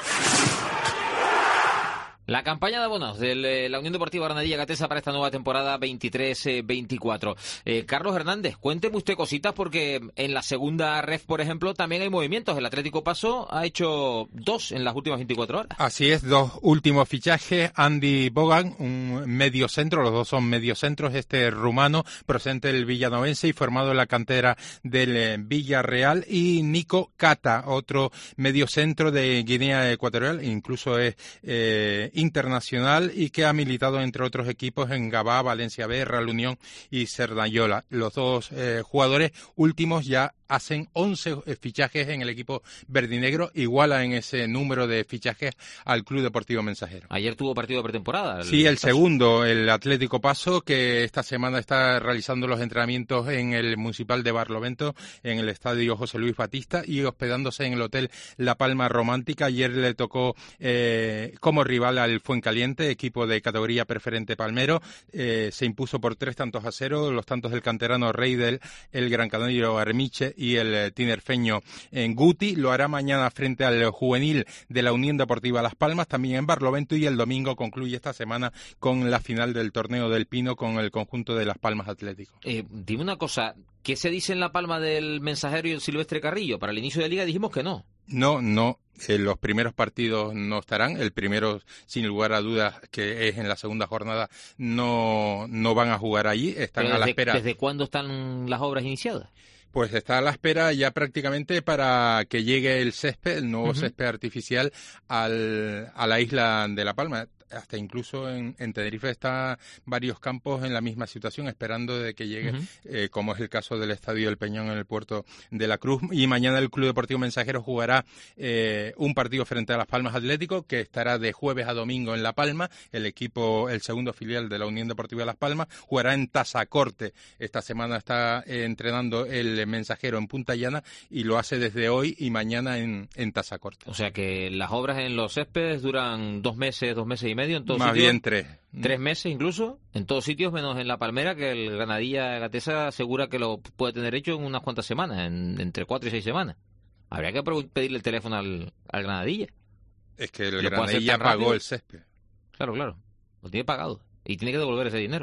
S3: La campaña de abonos de la Unión Deportiva Granadilla Gatesa para esta nueva temporada veintitrés veinticuatro. Eh, Carlos Hernández, cuénteme usted cositas porque en la segunda ref, por ejemplo, también hay movimientos. El Atlético Paso ha hecho dos en las últimas veinticuatro horas.
S6: Así es, dos últimos fichajes. Andy Bogan, un medio centro, los dos son mediocentros, este rumano, procedente del villanovense y formado en la cantera del Villarreal, y Nico Cata, otro mediocentro de Guinea Ecuatorial, incluso es eh, internacional y que ha militado entre otros equipos en Gabá, Valencia B, Real Unión y Cerdañola. Los dos eh, jugadores últimos ya hacen once fichajes en el equipo verdinegro, iguala en ese número de fichajes al Club Deportivo Mensajero.
S3: Ayer tuvo partido de pretemporada.
S6: Sí, el Paso. Segundo, el Atlético Paso, que esta semana está realizando los entrenamientos en el Municipal de Barlovento, en el Estadio José Luis Batista, y hospedándose en el Hotel La Palma Romántica. Ayer le tocó eh, como rival al Fuencaliente, equipo de categoría preferente palmero. Eh, se impuso por tres tantos a cero, los tantos del canterano Reidel, el Gran Canario Armiche y el tinerfeño en Guti. Lo hará mañana frente al juvenil de la Unión Deportiva Las Palmas, también en Barlovento, y el domingo concluye esta semana con la final del Torneo del Pino con el conjunto de Las Palmas Atlético.
S3: Eh, dime una cosa, ¿qué se dice en La Palma del Mensajero y el Silvestre Carrillo? Para el inicio de liga dijimos que no.
S6: No, no. Eh, los primeros partidos no estarán. El primero, sin lugar a dudas, que es en la segunda jornada, no, no van a jugar allí. Están
S3: desde,
S6: a la espera.
S3: ¿Desde cuándo están las obras iniciadas?
S6: Pues está a la espera ya prácticamente para que llegue el césped, el nuevo uh-huh. césped artificial al, a la isla de La Palma. Hasta incluso en, en Tenerife está varios campos en la misma situación, esperando de que llegue, uh-huh. eh, como es el caso del Estadio del Peñón en el Puerto de la Cruz. Y mañana el Club Deportivo Mensajero jugará eh, un partido frente a Las Palmas Atlético, que estará de jueves a domingo en La Palma. El equipo, el segundo filial de la Unión Deportiva Las Palmas, jugará en Tazacorte. Esta semana está eh, entrenando el Mensajero en Punta Llana y lo hace desde hoy y mañana en, en Tazacorte.
S3: O sea que las obras en los céspedes duran dos meses, dos meses y medio en todos
S6: Más
S3: sitios.
S6: bien tres.
S3: Tres meses incluso, en todos sitios, menos en La Palmera, que el Granadilla Gatesa asegura que lo puede tener hecho en unas cuantas semanas, en, entre cuatro y seis semanas. Habría que pedirle el teléfono al, al Granadilla.
S6: Es que el Granadilla pagó el césped.
S3: Claro, claro. Lo tiene pagado. Y tiene que devolver ese dinero.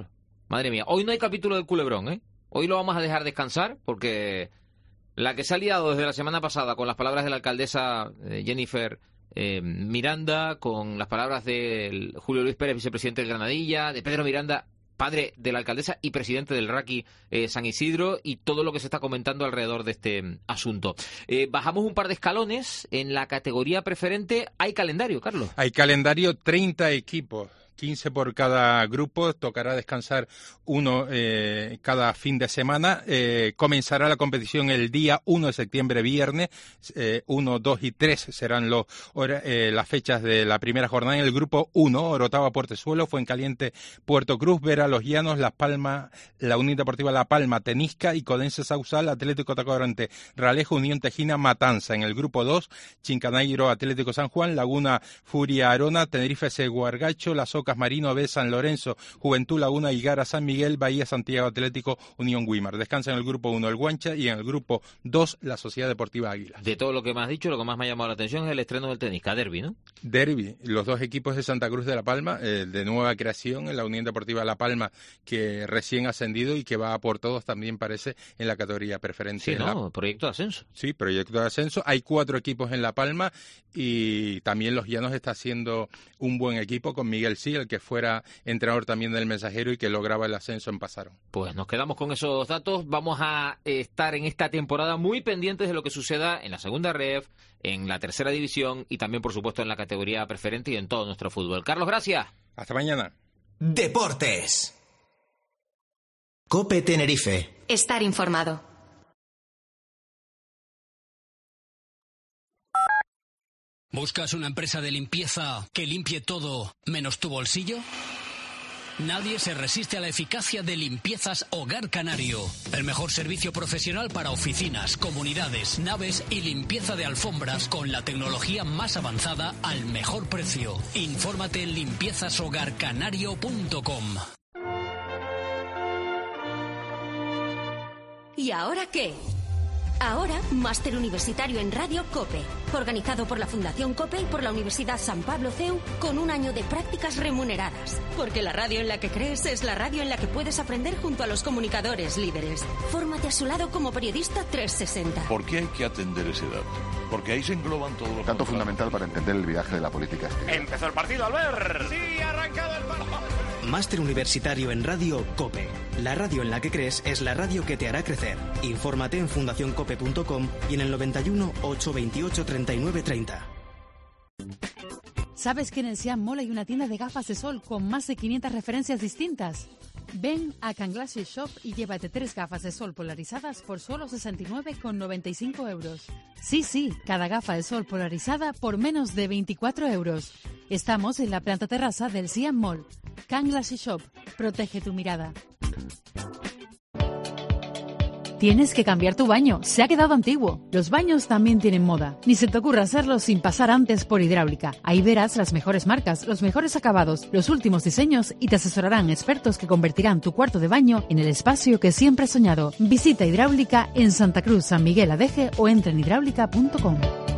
S3: Madre mía, hoy no hay capítulo del Culebrón, ¿eh? Hoy lo vamos a dejar descansar porque la que se ha liado desde la semana pasada con las palabras de la alcaldesa eh, Jennifer eh, Miranda, con las palabras de Julio Luis Pérez, vicepresidente del Granadilla, de Pedro Miranda, padre de la alcaldesa y presidente del Raqui eh, San Isidro, y todo lo que se está comentando alrededor de este mm, asunto. Eh, bajamos un par de escalones. En la categoría preferente hay calendario, Carlos.
S6: Hay calendario, treinta equipos. quince por cada grupo, tocará descansar uno eh, cada fin de semana. Eh, comenzará la competición el día uno de septiembre, viernes. Eh, uno, dos y tres serán los, eh, las fechas de la primera jornada. En el grupo uno, Orotava, Puertezuelo, Fuencaliente, Puerto Cruz, Vera, Los Llanos, Las Palmas, la Unión Deportiva La Palma, Tenisca, Icodense, Sausal, Atlético Tacoronte, Ralejo, Unión Tejina, Matanza. En el grupo dos, Chinchanairo, Atlético San Juan, Laguna, Furia, Arona, Tenerife, Seguargacho, Las Ocas, Marino, B, San Lorenzo, Juventud Laguna, Higuera, San Miguel, Bahía, Santiago, Atlético, Unión Guimar. Descansa en el grupo uno el Guancha y en el grupo dos la Sociedad Deportiva Águila.
S3: De todo lo que me has dicho, lo que más me ha llamado la atención es el estreno del Tenisca, derbi, ¿no?
S6: Derbi, los dos equipos de Santa Cruz de La Palma, eh, de nueva creación en la Unión Deportiva La Palma, que recién ascendido y que va a por todos también, parece, en la categoría preferente.
S3: Sí, ¿no?
S6: La...
S3: Proyecto de ascenso.
S6: Sí, proyecto de ascenso. Hay cuatro equipos en La Palma y también Los Llanos está haciendo un buen equipo con Miguel Sí, el que fuera entrenador también del Mensajero y que lograba el ascenso en Pasarón.
S3: Pues nos quedamos con esos datos. Vamos a estar en esta temporada muy pendientes de lo que suceda en la segunda ref, en la tercera división y también, por supuesto, en la categoría preferente y en todo nuestro fútbol. Carlos, gracias.
S6: Hasta mañana.
S4: Deportes. COPE Tenerife.
S2: Estar informado.
S5: ¿Buscas una empresa de limpieza que limpie todo menos tu bolsillo? Nadie se resiste a la eficacia de Limpiezas Hogar Canario. El mejor servicio profesional para oficinas, comunidades, naves y limpieza de alfombras con la tecnología más avanzada al mejor precio. Infórmate en limpiezas hogar canario punto com.
S14: ¿Y ahora qué? Ahora, máster universitario en Radio COPE, organizado por la Fundación COPE y por la Universidad San Pablo C E U, con un año de prácticas remuneradas. Porque la radio en la que crees es la radio en la que puedes aprender junto a los comunicadores líderes. Fórmate a su lado como periodista trescientos sesenta.
S9: ¿Por qué hay que atender ese dato? Porque ahí se engloban todos los...
S13: Dato fundamental para entender el viaje de la política exterior.
S1: Empezó el partido, Albert. Sí, ha arrancado el partido.
S4: Máster universitario en Radio COPE. La radio en la que crees es la radio que te hará crecer. Infórmate en fundación cope punto com y en el noventa y uno, ochocientos veintiocho, treinta y nueve treinta.
S22: ¿Sabes que en el Siam Mall hay una tienda de gafas de sol con más de quinientas referencias distintas? Ven a Can Glasses Shop y llévate tres gafas de sol polarizadas por solo sesenta y nueve con noventa y cinco euros. Sí, sí, cada gafa de sol polarizada por menos de veinticuatro euros. Estamos en la planta terraza del Siam Mall. Can Glasses Shop, protege tu mirada. Tienes que cambiar tu baño, se ha quedado antiguo. Los baños también tienen moda. Ni se te ocurra hacerlo sin pasar antes por Hidráulica. Ahí verás las mejores marcas, los mejores acabados, los últimos diseños y te asesorarán expertos que convertirán tu cuarto de baño en el espacio que siempre has soñado. Visita Hidráulica en Santa Cruz, San Miguel Adeje o entra en hidráulica punto com.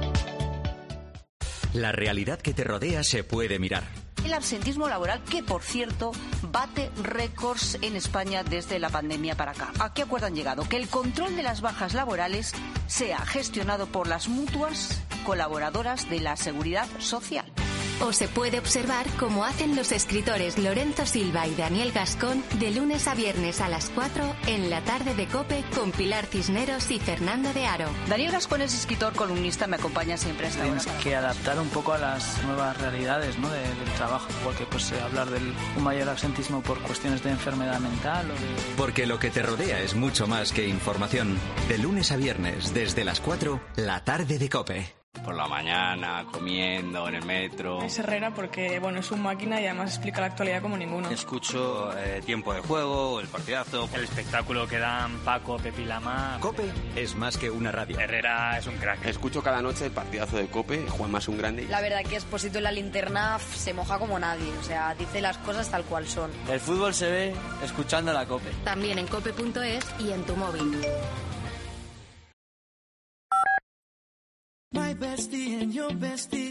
S23: La realidad que te rodea se puede mirar.
S12: El absentismo laboral, que por cierto bate récords en España desde la pandemia para acá. ¿A qué acuerdo han llegado? Que el control de las bajas laborales sea gestionado por las mutuas colaboradoras de la Seguridad Social.
S14: O se puede observar cómo hacen los escritores Lorenzo Silva y Daniel Gascón de lunes a viernes a las cuatro en la tarde de COPE con Pilar Cisneros y Fernando de Aro.
S12: Daniel Gascón es escritor, columnista, me acompaña siempre a esta hora.
S24: Tienes que adaptar un poco a las nuevas realidades, ¿no? de, del trabajo, porque pues hablar de un mayor absentismo por cuestiones de enfermedad mental o de...
S23: Porque lo que te rodea es mucho más que información. De lunes a viernes, desde las cuatro, la tarde de COPE.
S25: Por la mañana, comiendo, en el metro.
S19: Es Herrera porque, bueno, es un máquina y además explica la actualidad como ninguno.
S25: Escucho eh, Tiempo de Juego, El Partidazo.
S26: El espectáculo que dan Paco, Pepi Lama.
S23: COPE es más que una radio.
S26: Herrera es un crack.
S27: Escucho cada noche el partidazo de COPE, Juanma es un grande.
S28: La verdad que Expósito en la linterna se moja como nadie, o sea, dice las cosas tal cual son.
S24: El fútbol se ve escuchando la COPE.
S14: También en cope punto es y en tu móvil.
S29: My bestie and your bestie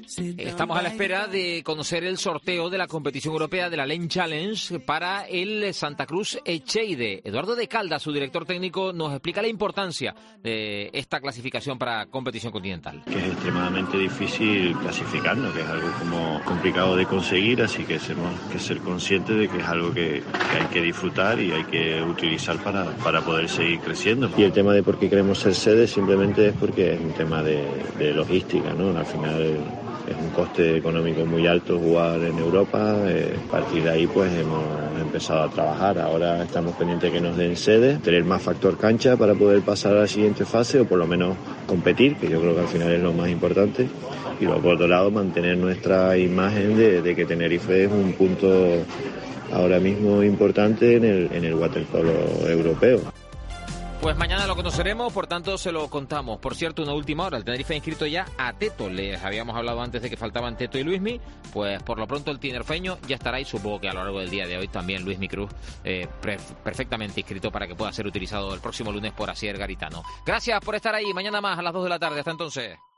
S3: Estamos a la espera de conocer el sorteo de la competición europea de la Lane Challenge para el Santa Cruz Echeide. Eduardo de Caldas, su director técnico, nos explica la importancia de esta clasificación para competición continental.
S7: Que es extremadamente difícil clasificarnos, que es algo como complicado de conseguir, así que tenemos que ser conscientes de que es algo que, que hay que disfrutar y hay que utilizar para, para poder seguir creciendo. Y el tema de por qué queremos ser sede simplemente es porque es un tema de, de logística, ¿no? Al final es un coste económico muy alto jugar en Europa. Eh, a partir de ahí pues hemos empezado a trabajar. Ahora estamos pendientes de que nos den sede, tener más factor cancha para poder pasar a la siguiente fase o por lo menos competir, que yo creo que al final es lo más importante. Y luego por otro lado mantener nuestra imagen de, de que Tenerife es un punto ahora mismo importante en el, en el waterpolo europeo.
S3: Pues mañana lo conoceremos, por tanto se lo contamos. Por cierto, una última hora, el Tenerife ha inscrito ya a Teto. Les habíamos hablado antes de que faltaban Teto y Luismi. Pues por lo pronto el tinerfeño ya estará y supongo que a lo largo del día de hoy también Luismi Cruz eh, perfectamente inscrito para que pueda ser utilizado el próximo lunes por Asier Garitano. Gracias por estar ahí. Mañana más a las dos de la tarde. Hasta entonces.